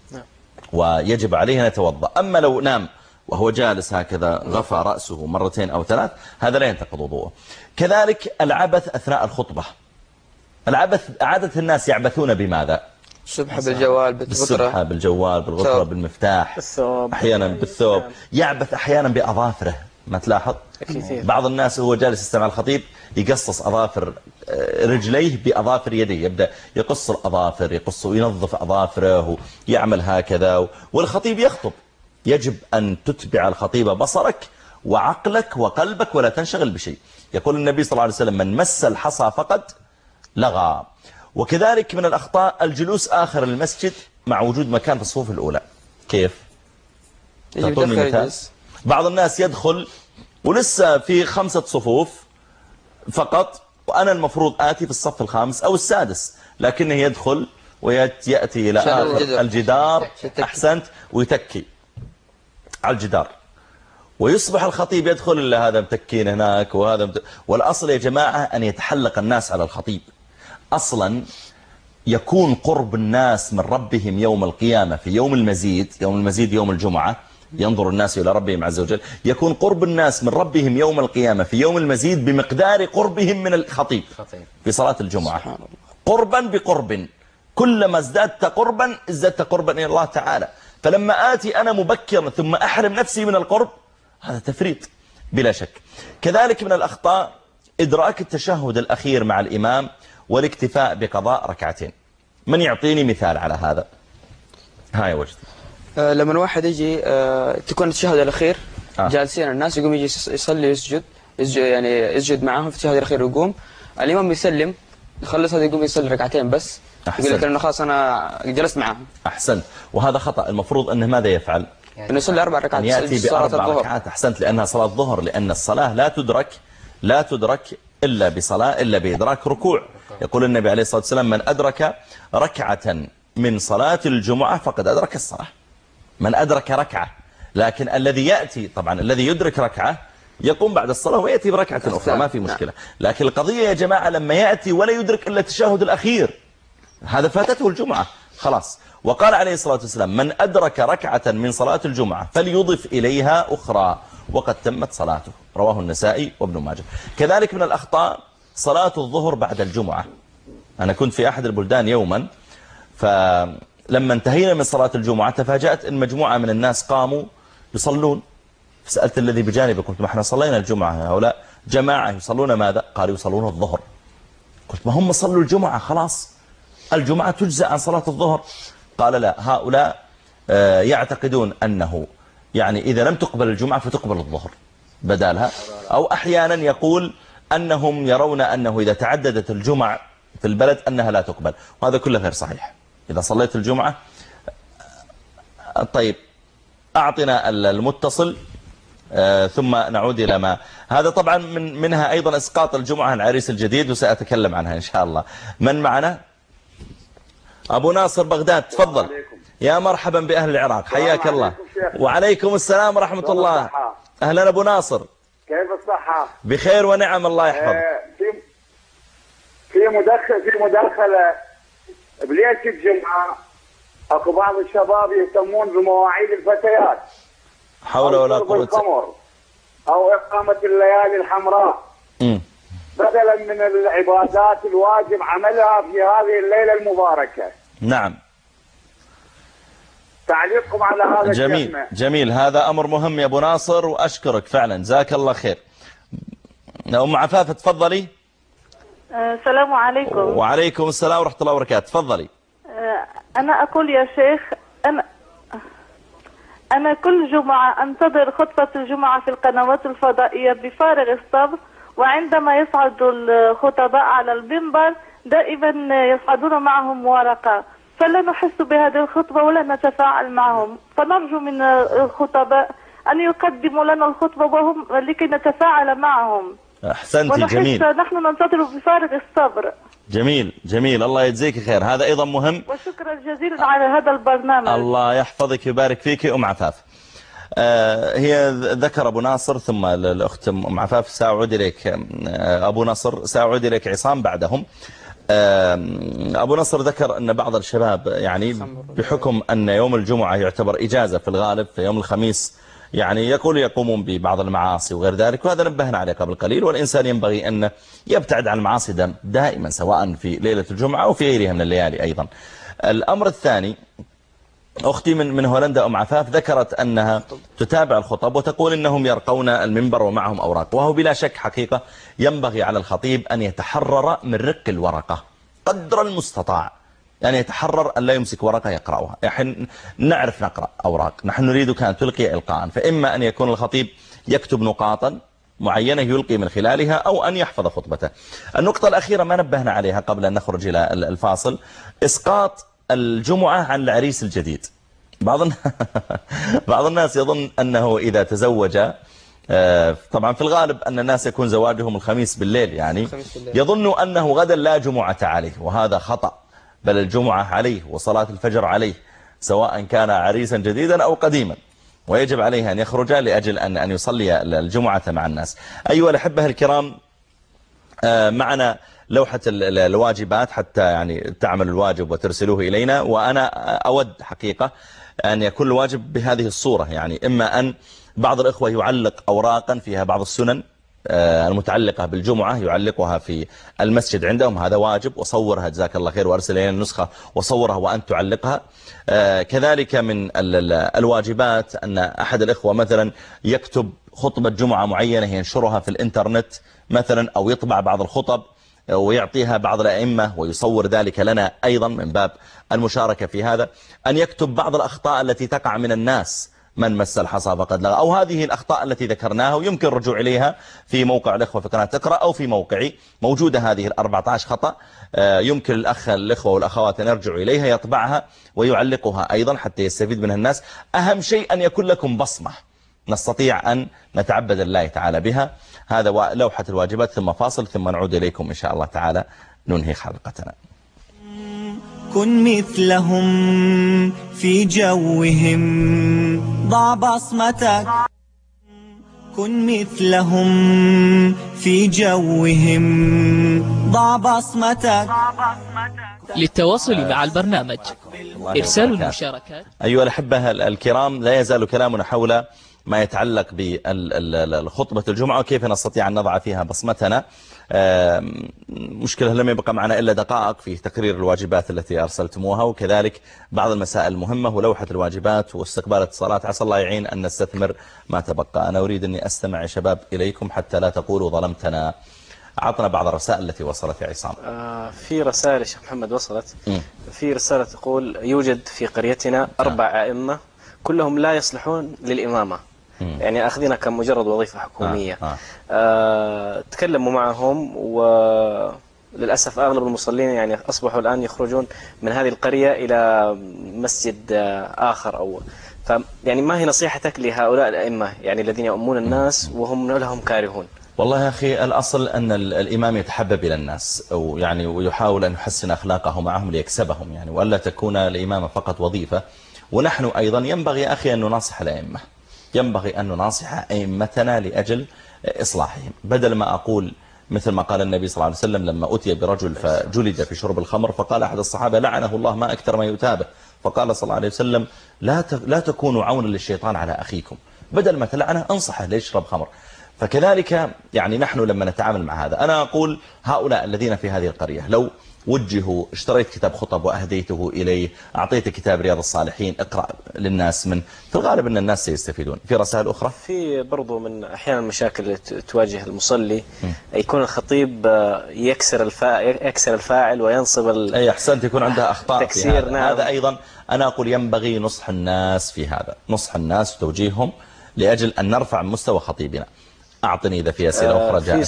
Speaker 2: ويجب عليه أن يتوضأ. أما لو نام وهو جالس هكذا غفى رأسه 2 أو 3 هذا لا ينتقض وضوءه. كذلك العبث أثناء الخطبة. العبث عادة الناس يعبثون بماذا؟
Speaker 4: السبحة بالجوال
Speaker 2: بالغطرة بالمفتاح، أحيانا بالثوب، يعبث أحيانا بأظافره ما تلاحظ؟ بعض الناس هو جالس يستمع الخطيب يقصص أظافر رجليه بأظافر يديه، يبدأ يقص الأظافر، يقص وينظف أظافره ويعمل هكذا، والخطيب يخطب. يجب أن تتبع الخطيب بصرك وعقلك وقلبك ولا تنشغل بشيء. يقول النبي صلى الله عليه وسلم: من مس الحصى فقد لغى. وكذلك من الأخطاء الجلوس آخر المسجد مع وجود مكان في الصفوف الأولى. كيف؟ تعطوني مثال. بعض الناس يدخل ولسه في 5 صفوف فقط، وأنا المفروض آتي في الصف الخامس أو السادس، لكنه يدخل ويأتي إلى آخر الجدار، أحسنت، ويتكي على الجدار، ويصبح الخطيب يدخل إلا هذا متكين هناك وهذا والأصل يا جماعة أن يتحلق الناس على الخطيب. أصلا يكون قرب الناس من ربهم يوم القيامة في يوم المزيد، يوم الجمعة، ينظر الناس إلى ربهم عز وجل، يكون قرب الناس من ربهم يوم القيامة في يوم المزيد بمقدار قربهم من الخطيب في صلاة الجمعة، قربا بقرب. كلما ازدادت قربا ازدادت قربا إلى الله تعالى. فلما آتي أنا مبكرا ثم أحرم نفسي من القرب، هذا تفريط بلا شك. كذلك من الأخطاء إدراك التشهد الأخير مع الإمام والاكتفاء بقضاء ركعتين. من يعطيني مثال على هذا؟ هاي وجدي.
Speaker 4: لما الواحد يجي تكون التشهد الأخير جالسين الناس، يقوم يجي يصلي يسجد معاهم في التشهد الأخير، ويقوم الإمام يسلم يخلص هذا، يقوم يصلي ركعتين بس، يقول لك إنه خلاص أنا جلست معاهم. أحسنت.
Speaker 2: وهذا خطأ. المفروض أنه ماذا يفعل؟
Speaker 4: أنه يصلي 4 ركعات،
Speaker 2: أن يأتي ب4 ركعات. أحسنت، لأنها صلاة الظهر، لأن الصلاة لا تدرك إلا بصلاة، إلا بإدراك ركوع. يقول النبي عليه الصلاة والسلام: من أدرك ركعة من صلاة الجمعة فقد أدرك الصلاة. من أدرك ركعة. لكن الذي يأتي طبعا الذي يدرك ركعة يقوم بعد الصلاة ويأتي بركعة أخرى، ما في مشكلة. لكن القضية يا جماعة لما يأتي ولا يدرك إلا التشهد الأخير، هذا فاتته الجمعة خلاص. وقال عليه الصلاة والسلام: من أدرك ركعة من صلاة الجمعة فليضف إليها أخرى وقد تمت صلاته. رواه النسائي وابن ماجه. كذلك من الأخطاء صلاة الظهر بعد الجمعة. أنا كنت في أحد البلدان يوما، فلما انتهينا من صلاة الجمعة تفاجأت أن مجموعة من الناس قاموا يصلون. فسألت الذي بجانبي، قلت: ما احنا صلينا الجمعة، هؤلاء جماعة يصلون ماذا؟ قالوا: يصلون الظهر. قلت: ما هم صلوا الجمعة خلاص، الجمعة تجزأ عن صلاة الظهر. قال: لا، هؤلاء يعتقدون أنه يعني إذا لم تقبل الجمعة فتقبل الظهر بدالها، أو أحيانا يقول أنهم يرون أنه إذا تعددت الجمع في البلد أنها لا تقبل، وهذا كله غير صحيح. إذا صليت الجمعة طيب أعطنا المتصل ثم نعود إلى ما هذا. طبعا منها أيضا إسقاط الجمعة العريس الجديد، وسأتكلم عنها إن شاء الله. من معنا؟ أبو ناصر بغداد، تفضل. يا مرحبا بأهل العراق، حياك الله. وعليكم السلام ورحمة الله. أهلا أبو ناصر،
Speaker 7: كيف الصحة؟
Speaker 2: بخير ونعم، الله يحفظك.
Speaker 7: في مداخلة بليلة الجمعة اكو بعض الشباب يهتمون بمواعيد الفتيات،
Speaker 2: حول ولا قوة،
Speaker 7: الخمر او اقامة الليالي الحمراء، بدلا من العبادات الواجب عملها في هذه الليلة المباركة.
Speaker 2: نعم.
Speaker 7: تعليقكم على هذا
Speaker 2: جميل الشيء. جميل، هذا أمر مهم يا أبو ناصر، وأشكرك فعلا، جزاك الله خير. أم عفافة تفضلي.
Speaker 8: السلام عليكم.
Speaker 2: وعليكم السلام ورحمة الله وبركاته، تفضلي.
Speaker 8: أنا أقول يا شيخ، أنا كل جمعة أنتظر خطبة الجمعة في القنوات الفضائية بفارغ الصبر، وعندما يصعد الخطباء على المنبر دائما يصعدون معهم ورقة، فلا نحس بهذه الخطبة ولا نتفاعل معهم، فنرجو من الخطباء أن يقدموا لنا الخطبة وهم لكي نتفاعل معهم.
Speaker 2: أحسنتي، جميل.
Speaker 8: نحن ننتظر بفارغ الصبر.
Speaker 2: جميل جميل، الله يجزيك خير، هذا أيضا مهم.
Speaker 8: وشكرا جزيلا على هذا البرنامج.
Speaker 2: الله يحفظك ويبارك فيك أم عفاف. هي ذكر أبو ناصر ثم الأخت أم عفاف، سأعود إليك أبو نصر، سأعود إليك عصام بعدهم. أبو نصر ذكر أن بعض الشباب يعني بحكم أن يوم الجمعة يعتبر إجازة في الغالب، في يوم الخميس يعني يقومون ببعض المعاصي وغير ذلك، وهذا نبهنا عليه قبل قليل. والإنسان ينبغي أن يبتعد عن المعاصي دائما، سواء في ليلة الجمعة أو في غيرها من الليالي أيضا. الأمر الثاني أختي من هولندا أم عفاف ذكرت أنها تتابع الخطب وتقول إنهم يرقون المنبر ومعهم أوراق، وهو بلا شك حقيقة ينبغي على الخطيب أن يتحرر من رق الورقة قدر المستطاع، يعني يتحرر أن لا يمسك ورقة يقرأها. نحن نعرف نقرأ أوراق، نحن نريد أن تلقي إلقاء، فإما أن يكون الخطيب يكتب نقاطا معينة يلقي من خلالها أو أن يحفظ خطبته. النقطة الأخيرة ما نبهنا عليها قبل أن نخرج إلى الفاصل، إسقاط الجمعة عن العريس الجديد. بعض الناس يظن أنه إذا تزوج، طبعا في الغالب أن الناس يكون زواجهم الخميس بالليل، يعني يظن أنه غدا لا جمعة عليه، وهذا خطأ، بل الجمعة عليه وصلاة الفجر عليه سواء كان عريسا جديدا أو قديما، ويجب عليه أن يخرج لأجل أن يصلي الجمعة مع الناس. أيها الأحبة الكرام، معنا لوحة الواجبات حتى يعني تعمل الواجب وترسلوه إلينا، وأنا أود حقيقة أن يكون الواجب بهذه الصورة، يعني إما أن بعض الإخوة يعلق أوراقا فيها بعض السنن المتعلقة بالجمعة يعلقها في المسجد عندهم، هذا واجب، وصورها جزاك الله خير وأرسل إلينا النسخة وصورها وأن تعلقها. كذلك من الواجبات أن أحد الإخوة مثلا يكتب خطبة جمعة معينة ينشرها في الإنترنت مثلا، أو يطبع بعض الخطب ويعطيها بعض الأئمة ويصور ذلك لنا أيضا من باب المشاركة في هذا. أن يكتب بعض الأخطاء التي تقع من الناس، من مس الحصى فقد لغى، أو هذه الأخطاء التي ذكرناها ويمكن الرجوع إليها في موقع الإخوة في قناة اقرأ أو في موقعي، موجودة هذه 14 خطأ، يمكن الإخوة والأخوات أن يرجعوا إليها يطبعها ويعلقها أيضا حتى يستفيد منها الناس. أهم شيء أن يكون لكم بصمة نستطيع أن نتعبد الله تعالى بها. هذا لوحة الواجبات، ثم فاصل، ثم نعود إليكم إن شاء الله تعالى ننهي حلقتنا.
Speaker 1: كن مثلهم في جوهم، ضع بصمتك. كن مثلهم في جوهم، ضع بصمتك.
Speaker 3: للتواصل مع البرنامج إرسال المشاركات.
Speaker 2: أيها الأحبة الكرام، لا يزال كلامنا حول ما يتعلق بخطبة الجمعة وكيف نستطيع أن نضع فيها بصمتنا. مشكلة لم يبقى معنا إلا دقائق في تقرير الواجبات التي أرسلتموها، وكذلك بعض المسائل المهمة ولوحة الواجبات واستقبال اتصالات. عسى الله يعين أن نستثمر ما تبقى. أنا أريد أني أستمع يا شباب إليكم حتى لا تقولوا ظلمتنا. عطنا بعض الرسائل التي وصلت يا عصام.
Speaker 5: في رسائل يا شيخ محمد وصلت. في رسالة تقول: يوجد في قريتنا 4 أئمة كلهم لا يصلحون للإمامة، يعني أخذنا كمجرد وظيفة حكومية. تكلموا معهم، وللأسف أغلب المصلين يعني أصبحوا الآن يخرجون من هذه القرية إلى مسجد آخر، يعني ما هي نصيحتك لهؤلاء الأئمة يعني الذين يؤمون الناس وهم لهم كارهون؟
Speaker 2: والله يا أخي، الأصل أن الإمام يتحبب إلى الناس، أو يعني ويحاول أن يحسن أخلاقه معهم ليكسبهم، يعني وألا تكون الإمامة فقط وظيفة. ونحن أيضا ينبغي أخي أن نناصح الأئمة، ينبغي أن نناصح أئمتنا لأجل إصلاحهم، بدل ما أقول مثل ما قال النبي صلى الله عليه وسلم لما أتي برجل فجلد في شرب الخمر، فقال أحد الصحابة: لعنه الله ما أكثر ما يتابه. فقال صلى الله عليه وسلم: لا تكونوا عونا للشيطان على أخيكم، بدل ما تلعنه انصحه ليشرب خمر. فكذلك يعني نحن لما نتعامل مع هذا، أنا أقول هؤلاء الذين في هذه القرية لو وجهوا، اشتريت كتاب خطب وأهديته إليه، أعطيت كتاب رياض الصالحين، اقرأ للناس، في الغالب أن الناس سيستفيدون. في رسائل أخرى،
Speaker 5: في برضو من أحيانا المشاكل تواجه المصلي، يكون الخطيب يكسر الفاعل وينصب
Speaker 2: أي أحسنت، يكون عندها أخطاء في هذا.
Speaker 5: نعم.
Speaker 2: هذا أيضا أنا أقول ينبغي نصح الناس في هذا، نصح الناس وتوجيههم لأجل أن نرفع مستوى خطيبنا. أعطني إذا في أسئلة أخرى جاءت.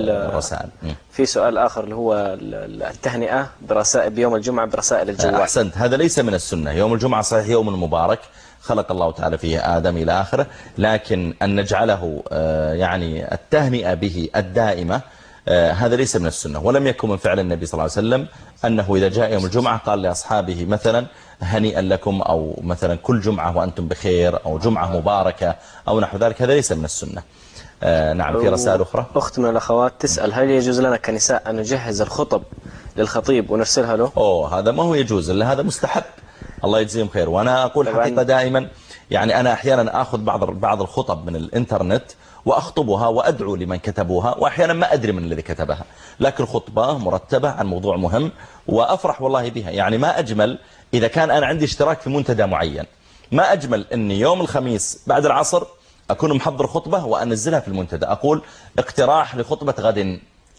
Speaker 5: في سؤال آخر اللي هو التهنئة بيوم الجمعة برسائل الجوال.
Speaker 2: أحسنت، هذا ليس من السنة. يوم الجمعة صحيح يوم مبارك خلق الله تعالى فيه آدم إلى آخره، لكن أن نجعله يعني التهنئة به الدائمة هذا ليس من السنة، ولم يكن من فعل النبي صلى الله عليه وسلم أنه إذا جاء يوم الجمعة قال لأصحابه مثلا: هنيئا لكم، أو مثلا كل جمعة وأنتم بخير، أو جمعة مباركة، أو نحو ذلك. هذا ليس من السنة. نعم. في رسائل أخرى.
Speaker 5: أخت من الأخوات تسأل: هل يجوز لنا كنساء أن نجهز الخطب للخطيب ونرسلها له؟
Speaker 2: هذا ما هو يجوز، إلا هذا مستحب. الله يجزيهم خير. وأنا أقول حقيقة دائما، يعني أنا أحيانا أخذ بعض الخطب من الإنترنت وأخطبها وأدعو لمن كتبوها، وأحيانا ما أدري من الذي كتبها، لكن خطبة مرتبة عن موضوع مهم وأفرح والله بها. يعني ما أجمل إذا كان أنا عندي اشتراك في منتدى معين، ما أجمل أني يوم الخميس بعد العصر أكون محضر خطبة وأنزلها في المنتدى، أقول اقتراح لخطبة غد،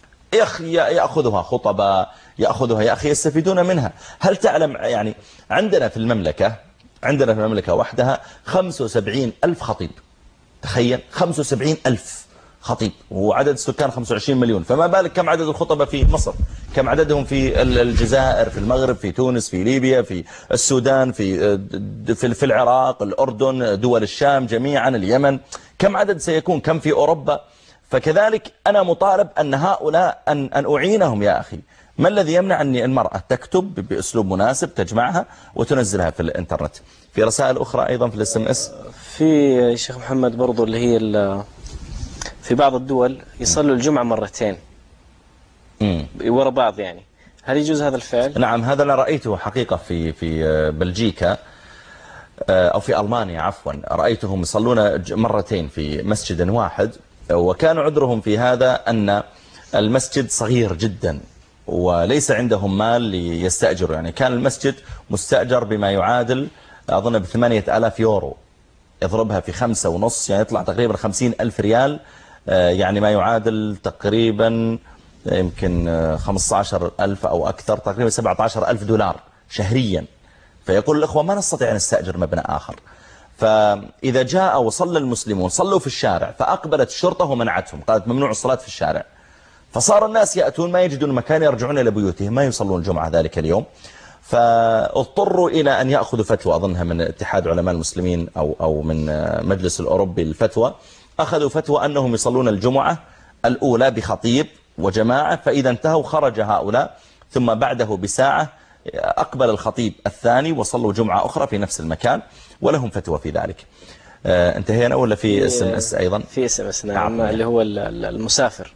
Speaker 2: يأخذها خطبة، يأخذها يا أخي يستفيدون منها. هل تعلم يعني عندنا في المملكة وحدها 75,000 خطيب، تخيل 75,000 خطيب، وعدد السكان 25 مليون، فما بالك كم عدد الخطبة في مصر، كم عددهم في الجزائر، في المغرب، في تونس، في ليبيا، في السودان، في العراق، الأردن، دول الشام جميعا، اليمن، كم عدد سيكون، كم في أوروبا. فكذلك أنا مطالب أن هؤلاء أن أعينهم يا أخي. ما الذي يمنع أن المرأة تكتب بأسلوب مناسب تجمعها وتنزلها في الإنترنت؟ في رسائل أخرى أيضا في الSMS
Speaker 5: في شيخ محمد برضو اللي هي في بعض الدول يصلوا الجمعة مرتين ورا بعض، يعني هل يجوز هذا الفعل؟
Speaker 2: نعم، هذا أنا رأيته حقيقة في بلجيكا أو في ألمانيا عفوا، رأيتهم يصلون مرتين في مسجد واحد، وكان عذرهم في هذا أن المسجد صغير جدا وليس عندهم مال ليستأجروا. يعني كان المسجد مستأجر بما يعادل أظن ب8,000 يورو، يضربها في 5.5 يعني يطلع تقريبا 50,000 ريال، يعني ما يعادل تقريبا يمكن 15,000 أو أكثر، تقريبا 17,000 دولار شهريا. فيقول الأخوة ما نستطيع أن نستأجر مبنى آخر. فإذا جاء وصلى المسلمون صلوا في الشارع، فأقبلت الشرطة ومنعتهم، قالت ممنوع الصلاة في الشارع، فصار الناس يأتون ما يجدون مكان يرجعون إلى بيوتهم، ما يصلون الجمعة ذلك اليوم، فاضطروا إلى أن يأخذوا فتوى أظنها من اتحاد علماء المسلمين أو من مجلس الأوروبي للفتوى، أخذوا فتوى أنهم يصلون الجمعة الأولى بخطيب وجماعة، فإذا انتهوا خرج هؤلاء، ثم بعده بساعة أقبل الخطيب الثاني وصلوا جمعة أخرى في نفس المكان، ولهم فتوى في ذلك. انتهينا ولا في SMS أيضا؟
Speaker 5: في SMS نعم، اللي هو المسافر.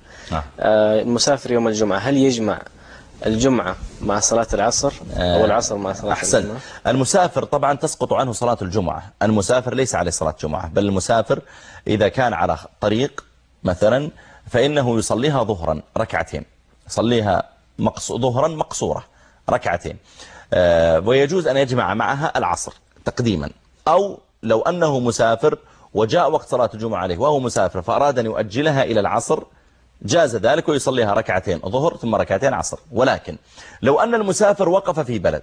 Speaker 5: المسافر يوم الجمعة هل يجمع الجمعة مع صلاة العصر أو العصر مع صلاة
Speaker 2: أحسن.
Speaker 5: الجمعة؟
Speaker 2: المسافر طبعا تسقط عنه صلاة الجمعة، المسافر ليس عليه صلاة جمعة، بل المسافر إذا كان على طريق مثلا فإنه يصليها ظهرا ركعتين، يصليها ظهرا مقصورة ركعتين، ويجوز أن يجمع معها العصر تقديما، أو لو أنه مسافر وجاء وقت صلاة الجمعة عليه وهو مسافر فأراد أن يؤجلها إلى العصر جاز ذلك ويصليها ركعتين ظهر ثم ركعتين عصر. ولكن لو أن المسافر وقف في بلد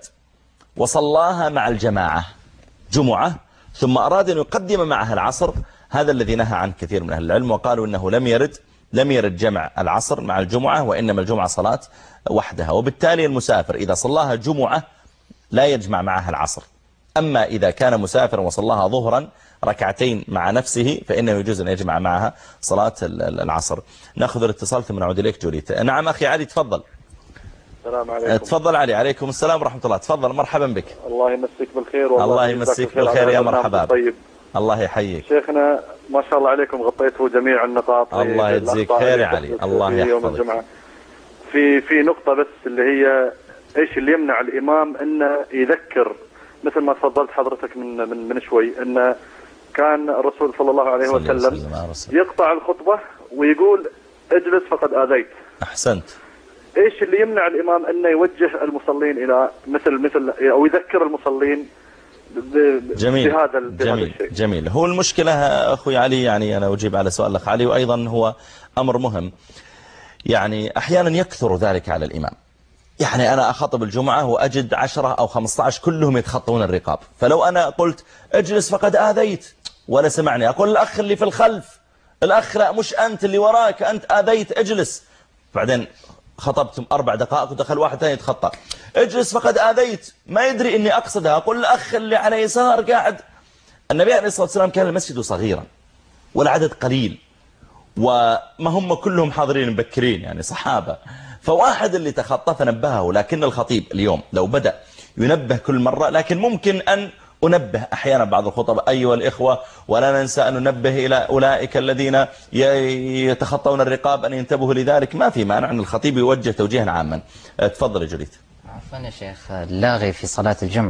Speaker 2: وصلاها مع الجماعة جمعة ثم أراد أن يقدم معها العصر، هذا الذي نهى عنه كثير من أهل العلم، وقالوا إنه لم يرد جمع العصر مع الجمعة، وإنما الجمعة صلاة وحدها، وبالتالي المسافر إذا صلاها جمعة لا يجمع معها العصر. أما إذا كان مسافرا وصلاها ظهرا ركعتين مع نفسه فإنه يجوز أن يجمع معها صلاة العصر. نأخذ الاتصال ثم نعود إليك جوليت. نعم أخي علي تفضل.
Speaker 14: السلام عليكم.
Speaker 2: تفضل علي. عليكم السلام ورحمة الله. تفضل مرحبا بك.
Speaker 14: الله يمسك بالخير والله.
Speaker 2: الله يمسك بالخير يا مرحبا.
Speaker 14: طيب.
Speaker 2: الله يحييك
Speaker 14: شيخنا، ما شاء الله عليكم غطيتوا جميع النقاط.
Speaker 2: الله يجزيك خير يا علي. الله يحفظك.
Speaker 14: يوم الجمعة في نقطة بس اللي هي ايش اللي يمنع الإمام انه يذكر، مثل ما تفضلت حضرتك من شوي، ان كان الرسول صلى الله عليه وسلم يقطع الخطبة ويقول اجلس فقد آذيت.
Speaker 2: أحسنت.
Speaker 14: ايش اللي يمنع الإمام انه يوجه المصلين الى مثل او يذكر المصلين بهذا الشيء؟
Speaker 2: جميل. هو المشكلة أخوي علي، يعني أنا أجيب على سؤال الأخ علي، وأيضا هو أمر مهم، يعني أحيانا يكثر ذلك على الإمام. يعني أنا أخطب الجمعة وأجد 10 أو 15 كلهم يتخطون الرقاب، فلو أنا قلت اجلس فقد آذيت ولا سمعني، أقول الأخ اللي في الخلف، الأخ لا مش أنت اللي وراك، أنت آذيت اجلس. بعدين خطبتم 4 دقائق ودخل واحد ثاني يتخطى اجلس فقد آذيت، ما يدري إني أقصدها، أقول الأخ اللي على يسار قاعد. النبي عليه الصلاة والسلام كان المسجد صغيرا والعدد قليل وما هم كلهم حاضرين مبكرين، يعني صحابة، فواحد اللي تخطى فنبهه. لكن الخطيب اليوم لو بدأ ينبه كل مرة، لكن ممكن أن أنبه أحيانا بعض الخطب أيها الإخوة، ولا ننسى أن ننبه إلى أولئك الذين يتخطون الرقاب أن ينتبهوا لذلك. ما في مانع أن الخطيب يوجه توجيها عاما. تفضل يا جريت.
Speaker 10: عفوا يا شيخ، اللاغي في صلاة الجمعة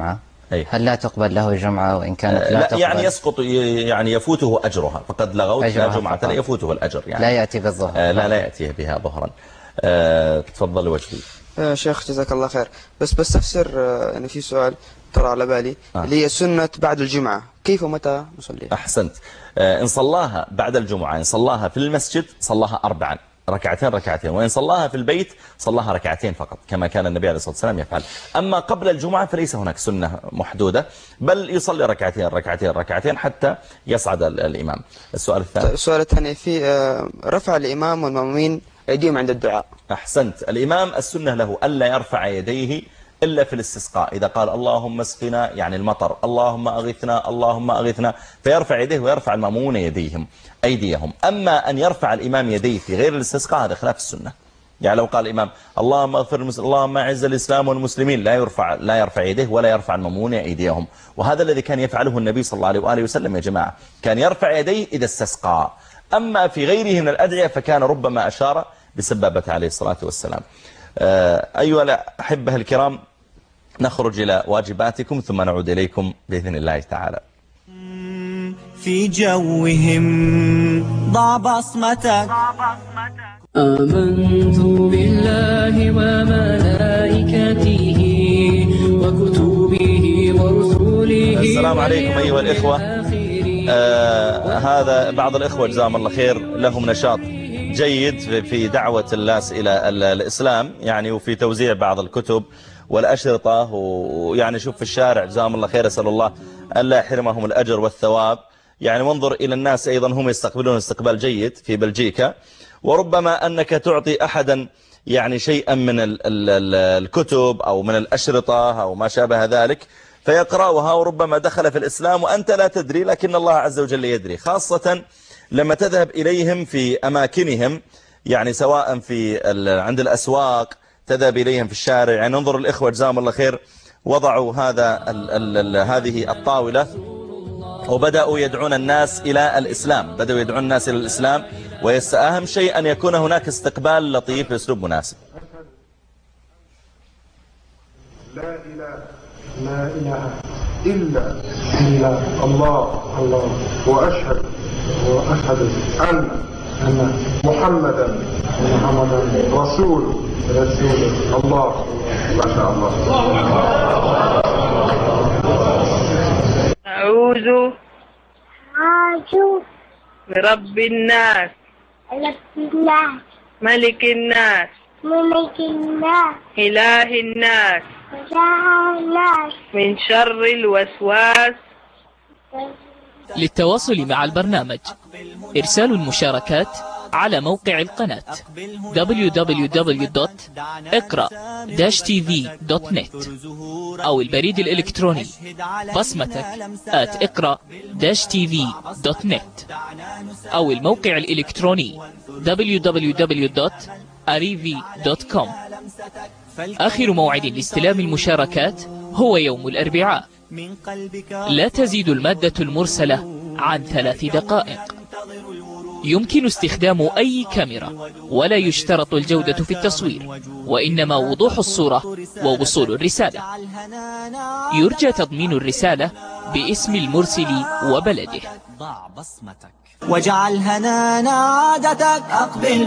Speaker 10: هل لا تقبل له جمعة وإن كانت لا تقبل؟
Speaker 2: يعني يسقط، يعني يفوته أجرها، فقد لغوت لا جمعة لا يفوته الأجر، يعني
Speaker 10: لا يأتي بالظهر.
Speaker 2: لا يأتيه بها ظهرا. تفضل وجهي.
Speaker 4: شيخ جزاك الله خير، بس تفسر يعني في سؤال ترى على بالي اللي هي سنة بعد الجمعة، كيف ومتى نصليها؟
Speaker 2: أحسنت. إن صلاها بعد الجمعة، إن صلاها في المسجد صلاها 4 ركعتين، وإن صلاها في البيت صلاها 2 فقط كما كان النبي عليه الصلاة والسلام يفعل. أما قبل الجمعة فليس هناك سنة محدودة، بل يصلي ركعتين حتى يصعد الإمام. السؤال الثاني.
Speaker 4: السؤال الثاني في رفع الإمام والمأمومين أيديهم عند الدعاء.
Speaker 2: أحسنت. الإمام السنة له ألا يرفع يديه إلا في الاستسقاء، إذا قال اللهم اسقنا يعني المطر، اللهم أغثنا فيرفع يديه، ويرفع المأمومون أيديهم. أما أن يرفع الإمام يديه في غير الاستسقاء هذا خلاف السنة. يعني لو قال الإمام اللهم اغفر المسلمين، اللهم اعز الإسلام والمسلمين، لا يرفع يديه ولا يرفع المأمومون أيديهم. وهذا الذي كان يفعله النبي صلى الله عليه وآله وسلم يا جماعة، كان يرفع يديه إذا استسقى. أما في غيره من الأدعية فكان ربما أشار بسبابة عليه الصلاة والسلام. أيها الأحبة الكرام، نخرج إلى واجباتكم ثم نعود إليكم بإذن الله تعالى.
Speaker 1: في جوهم ضع بصمتك.
Speaker 15: آمنت بالله وملائكته وكتبه ورسله.
Speaker 2: السلام عليكم أيها الإخوة. هذا بعض الإخوة جزاهم الله خير لهم نشاط جيد في دعوة الناس إلى الإسلام، يعني وفي توزيع بعض الكتب والأشرطة، ويعني شوف في الشارع جزاهم الله خير، أسأل الله ألا يحرمهم الأجر والثواب. يعني وانظر إلى الناس أيضا هم يستقبلون استقبال جيد في بلجيكا، وربما أنك تعطي أحدا يعني شيئا من الكتب أو من الأشرطة أو ما شابه ذلك فيقرأها، وربما دخل في الإسلام وأنت لا تدري، لكن الله عز وجل يدري، خاصة لما تذهب إليهم في أماكنهم، يعني سواء في عند الأسواق، تذهب إليهم في الشارع. يعني انظر الإخوة جزاهم الله خير وضعوا هذه الطاولة وبدأوا يدعون الناس إلى الإسلام، وأهم شيء أن يكون هناك استقبال لطيف بأسلوب مناسب.
Speaker 16: لا إله إلا الله وأشهد أن محمدا رسول الله. ما شاء الله.
Speaker 17: أعوذ برب الناس ملك الناس إله الناس من شر الوسواس.
Speaker 3: للتواصل مع البرنامج إرسال المشاركات على موقع القناة www.اقرا-tv.net أو البريد الإلكتروني بصمتك@اقرا-tv.net أو الموقع الإلكتروني www.arivi.com. آخر موعد لاستلام المشاركات هو يوم الأربعاء. لا تزيد المادة المرسلة عن 3 دقائق. يمكن استخدام أي كاميرا، ولا يشترط الجودة في التصوير، وإنما وضوح الصورة ووصول الرسالة. يرجى تضمين الرسالة باسم المرسل وبلده.
Speaker 1: ضع بصمتك واجعل هنانا عادتك. أقبل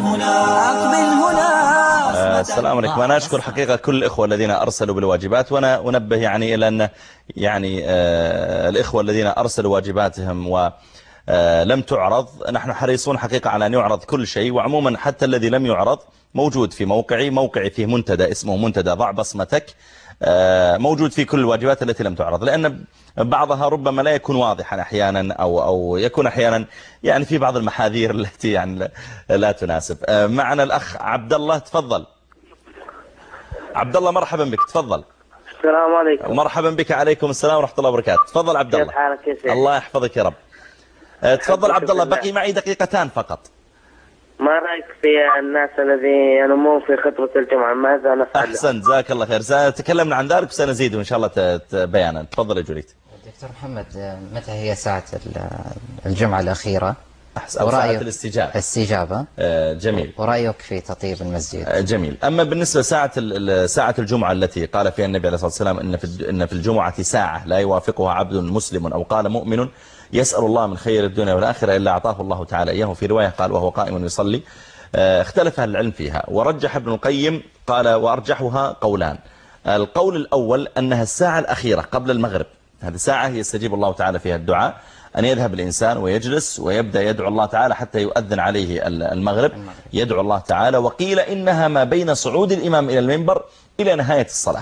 Speaker 1: هنا.
Speaker 2: السلام عليكم. أنا أشكر حقيقة كل الإخوة الذين أرسلوا بالواجبات، وأنا أنبه يعني إلى أن الإخوة الذين أرسلوا واجباتهم ولم تعرض، نحن حريصون حقيقة على أن يعرض كل شيء، وعموما حتى الذي لم يعرض موجود في موقعي فيه منتدى اسمه منتدى ضع بصمتك، موجود في كل الواجبات التي لم تعرض، لأن بعضها ربما لا يكون واضحا أحيانا أو يكون أحيانا يعني في بعض المحاذير التي يعني لا تناسب. معنا الأخ عبد الله، تفضل. عبد الله مرحبا بك، تفضل.
Speaker 18: السلام عليكم.
Speaker 2: مرحبا بك. عليكم السلام ورحمة الله وبركاته. تفضل عبد الله.
Speaker 18: كيف حالك يا سيدي؟
Speaker 2: الله يحفظك يا رب. تفضل عبد الله، بقي معي 2 دقيقة فقط.
Speaker 18: ما رأيك في الناس الذي ينمون في خطبة الجمعة، ماذا نفعل؟
Speaker 2: أحسن، جزاك الله خير. سنتكلمنا عن ذلك وسنزيد إن شاء الله بيانا. تفضل يا جوليت.
Speaker 10: دكتور محمد، متى هي ساعة الجمعة الأخيرة؟
Speaker 2: أو ساعة الاستجابة. جميل.
Speaker 10: ورأيك في تطيب المسجد؟
Speaker 2: جميل. أما بالنسبة ساعة الجمعة التي قال فيها النبي عليه الصلاة والسلام إن في الجمعة ساعة لا يوافقها عبد مسلم أو قال مؤمن يسأل الله من خير الدنيا والآخرة إلا أعطاه الله تعالى إياه. في رواية قال وهو قائم يصلي. اختلف أهل العلم فيها، ورجح ابن القيم قال وأرجحها قولان. القول الأول أنها الساعة الأخيرة قبل المغرب، هذه ساعة يستجيب الله تعالى فيها الدعاء، أن يذهب الإنسان ويجلس ويبدأ يدعو الله تعالى حتى يؤذن عليه المغرب، يدعو الله تعالى. وقيل إنها ما بين صعود الإمام إلى المنبر إلى نهاية الصلاة.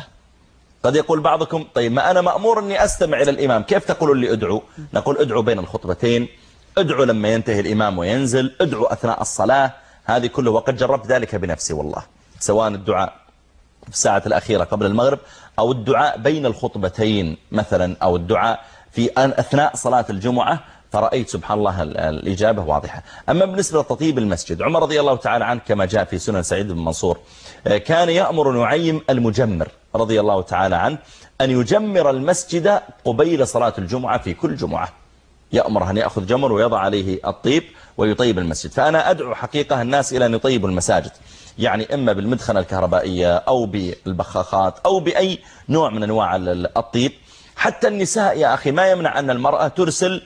Speaker 2: قد يقول بعضكم طيب ما أنا مأمور أني أستمع إلى الإمام، كيف تقولوا لي أدعو؟ نقول أدعو بين الخطبتين، أدعو لما ينتهي الإمام وينزل، أدعو أثناء الصلاة، هذه كله. وقد جربت ذلك بنفسي والله، سواء الدعاء في الساعة الأخيرة قبل المغرب أو الدعاء بين الخطبتين مثلا، أو الدعاء في أثناء صلاة الجمعة، فرأيت سبحان الله الإجابة واضحة. أما بالنسبة لتطيب المسجد، عمر رضي الله تعالى عنه كما جاء في سنن سعيد بن منصور كان يأمر نعيم المجمر رضي الله تعالى عنه أن يجمر المسجد قبيل صلاة الجمعة في كل جمعة، يأمر أن يأخذ جمر ويضع عليه الطيب ويطيب المسجد. فأنا أدعو حقيقة الناس إلى أن يطيبوا المساجد، يعني إما بالمدخنة الكهربائية أو بالبخاخات أو بأي نوع من أنواع الطيب. حتى النساء يا أخي ما يمنع أن المرأة ترسل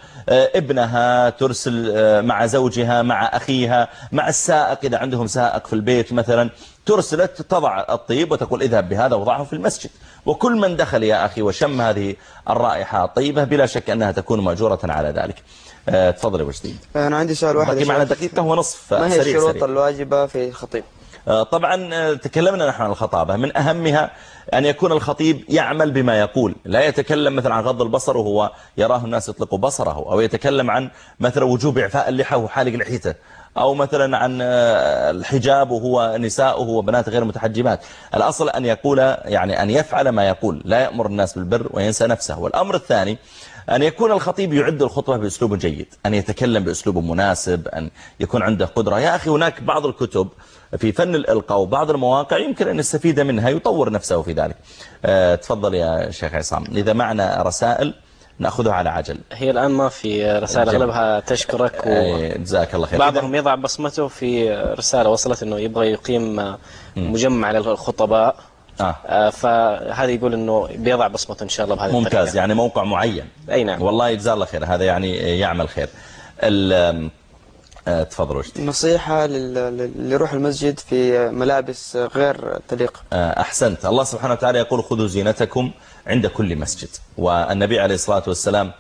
Speaker 2: ابنها، ترسل مع زوجها، مع أخيها، مع السائق إذا عندهم سائق في البيت مثلا، ترسلت تضع الطيب وتقول اذهب بهذا وضعه في المسجد. وكل من دخل يا أخي وشم هذه الرائحة الطيبة بلا شك أنها تكون مأجورة على ذلك. تفضل يا وجدي.
Speaker 4: أنا عندي سؤال واحد،
Speaker 2: باقي معنا دقيقة ونصف.
Speaker 4: ما هي الشروط الواجبة في الخطيب؟
Speaker 2: طبعا تكلمنا نحن عن الخطابة، من أهمها أن يكون الخطيب يعمل بما يقول، لا يتكلم مثلا عن غض البصر وهو يراه الناس يطلقوا بصره، أو يتكلم عن مثلا وجوب إعفاء اللحى وحالق لحيته، أو مثلا عن الحجاب وهو نساؤه وبنات غير متحجبات. الأصل أن يقول يعني أن يفعل ما يقول، لا يأمر الناس بالبر وينسى نفسه. والأمر الثاني أن يكون الخطيب يعد الخطبة بأسلوب جيد، أن يتكلم بأسلوب مناسب، أن يكون عنده قدرة. يا أخي هناك بعض الكتب في فن الإلقاء وبعض المواقع يمكن أن يستفيد منها، يطور نفسه في ذلك. تفضل يا شيخ عصام. إذا معنا رسائل نأخذها على عجل.
Speaker 5: هي الآن ما في رسائل، أغلبها تشكرك
Speaker 2: جزاك الله خير.
Speaker 5: بعضهم يضع بصمته في رسالة وصلت أنه يبغى يقيم مجمع للخطباء، فهذا يقول أنه بيضع بصمته إن شاء الله بهذه
Speaker 2: ممتاز
Speaker 5: الطريقة.
Speaker 2: يعني موقع معين.
Speaker 5: أي نعم.
Speaker 2: والله يجزاه الله خير، هذا يعني يعمل خير. تفضل وجدي.
Speaker 4: نصيحة اللي يروح المسجد في ملابس غير تليق.
Speaker 2: أحسنت. الله سبحانه وتعالى يقول خذوا زينتكم عند كل مسجد، والنبي عليه الصلاة والسلام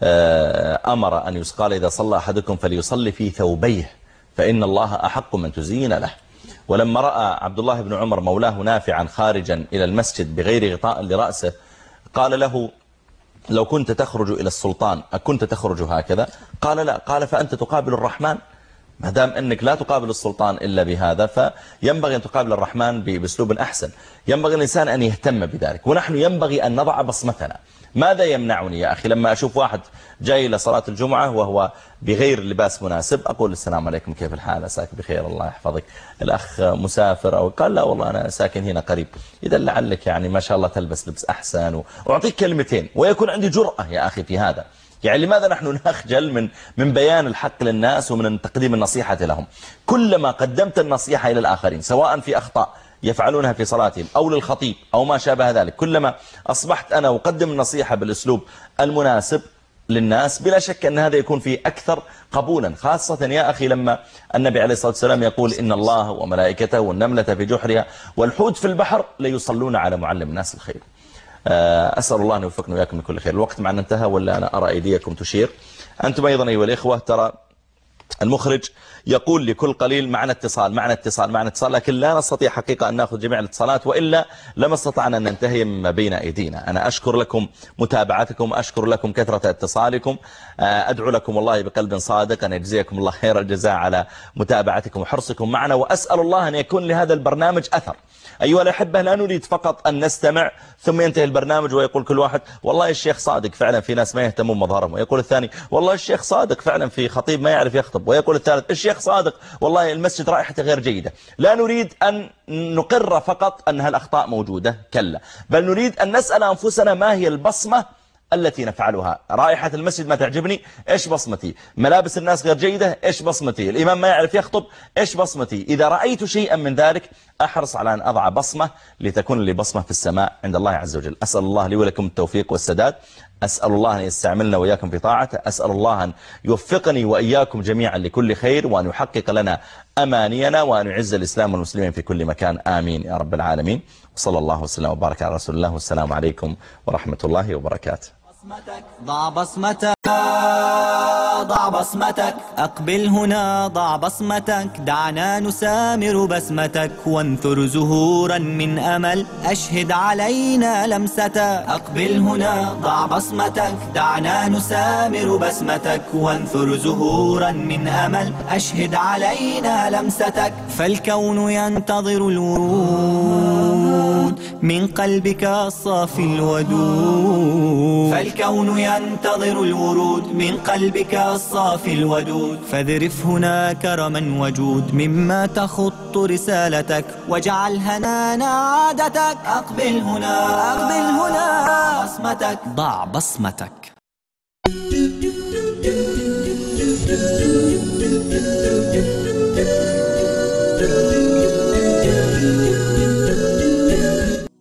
Speaker 2: أمر أن يقال إذا صلى أحدكم فليصلي في ثوبيه فإن الله أحق من تزين له. ولما رأى عبد الله بن عمر مولاه نافعا خارجا إلى المسجد بغير غطاء لرأسه قال له لو كنت تخرج إلى السلطان أكنت تخرج هكذا؟ قال لا. قال فأنت تقابل الرحمن، ما دام أنك لا تقابل السلطان إلا بهذا فينبغي أن تقابل الرحمن بأسلوب أحسن. ينبغي الإنسان أن يهتم بذلك، ونحن ينبغي أن نضع بصمتنا. ماذا يمنعني يا أخي لما أشوف واحد جاي لصلاة الجمعة وهو بغير لباس مناسب أقول السلام عليكم كيف الحال، أساك بخير الله يحفظك، الأخ مسافر، أو قال لا والله أنا ساكن هنا قريب، إذا لعلك يعني ما شاء الله تلبس لبس أحسن، وأعطيك كلمتين ويكون عندي جرأة يا أخي في هذا. يعني لماذا نحن نخجل من بيان الحق للناس ومن تقديم النصيحة لهم؟ كلما قدمت النصيحة إلى الآخرين سواء في أخطاء يفعلونها في صلاتهم أو للخطيب أو ما شابه ذلك، كلما أصبحت أنا أقدم النصيحة بالأسلوب المناسب للناس بلا شك أن هذا يكون فيه أكثر قبولا، خاصة يا أخي لما النبي عليه الصلاة والسلام يقول إن الله وملائكته والنملة في جحرها والحوت في البحر ليصلون على معلم الناس الخير. أسأل الله أن يوفقنا وإياكم لكل خير. الوقت معنا انتهى ولا أنا أرى أيديكم تشير؟ أنتم أيضا أيها الإخوة ترى المخرج يقول لكل قليل معنا اتصال، لكن لا نستطيع حقيقة أن نأخذ جميع الاتصالات، وإلا لما استطعنا أن ننتهي ما بين أيدينا. أنا أشكر لكم متابعتكم، أشكر لكم كثرة اتصالكم، أدعو لكم والله بقلب صادق أن يجزيكم الله خير الجزاء على متابعتكم وحرصكم معنا، وأسأل الله أن يكون لهذا البرنامج أثر. أيها الأحبة لا نريد فقط أن نستمع ثم ينتهي البرنامج ويقول كل واحد والله الشيخ صادق فعلا في ناس ما يهتمون مظهرهم، ويقول الثاني والله الشيخ صادق فعلا في خطيب ما يعرف يخطب، ويقول الثالث الشيخ صادق والله المسجد رائحته غير جيدة. لا نريد أن نقر فقط أن هالأخطاء موجودة، كلا، بل نريد أن نسأل أنفسنا ما هي البصمة التي نفعلها. رائحة المسجد ما تعجبني، إيش بصمتي؟ ملابس الناس غير جيدة، إيش بصمتي؟ الإمام ما يعرف يخطب، إيش بصمتي؟ إذا رأيت شيئا من ذلك أحرص على أن أضع بصمة لتكون لي بصمة في السماء عند الله عز وجل. أسأل الله لي ولكم التوفيق والسداد، أسأل الله أن يستعملنا وإياكم في طاعته، أسأل الله أن يوفقني وإياكم جميعا لكل خير، وأن يحقق لنا أمانينا، وأن يعز الإسلام والمسلمين في كل مكان، آمين يا رب العالمين. وصلى الله وسلم وبارك على رسول الله، والسلام عليكم ورحمة الله وبركاته.
Speaker 1: ضع بصمتك، ضع بصمتك، أقبل هنا ضع بصمتك، دعنا نسامر بسمتك، وانثر زهورا من أمل، أشهد علينا لمستك. أقبل هنا ضع بصمتك، دعنا نسامر بسمتك، وانثر زهورا من أمل، أشهد علينا لمستك. فالكون ينتظر الورود من قلبك الصافي الودود، فالكون ينتظر الورود من قلبك الصافي الودود. فاذرف هنا كرما وجود مما تخط رسالتك، واجعل هنانا عادتك. أقبل هنا، أقبل هنا، بصمتك، ضع بصمتك.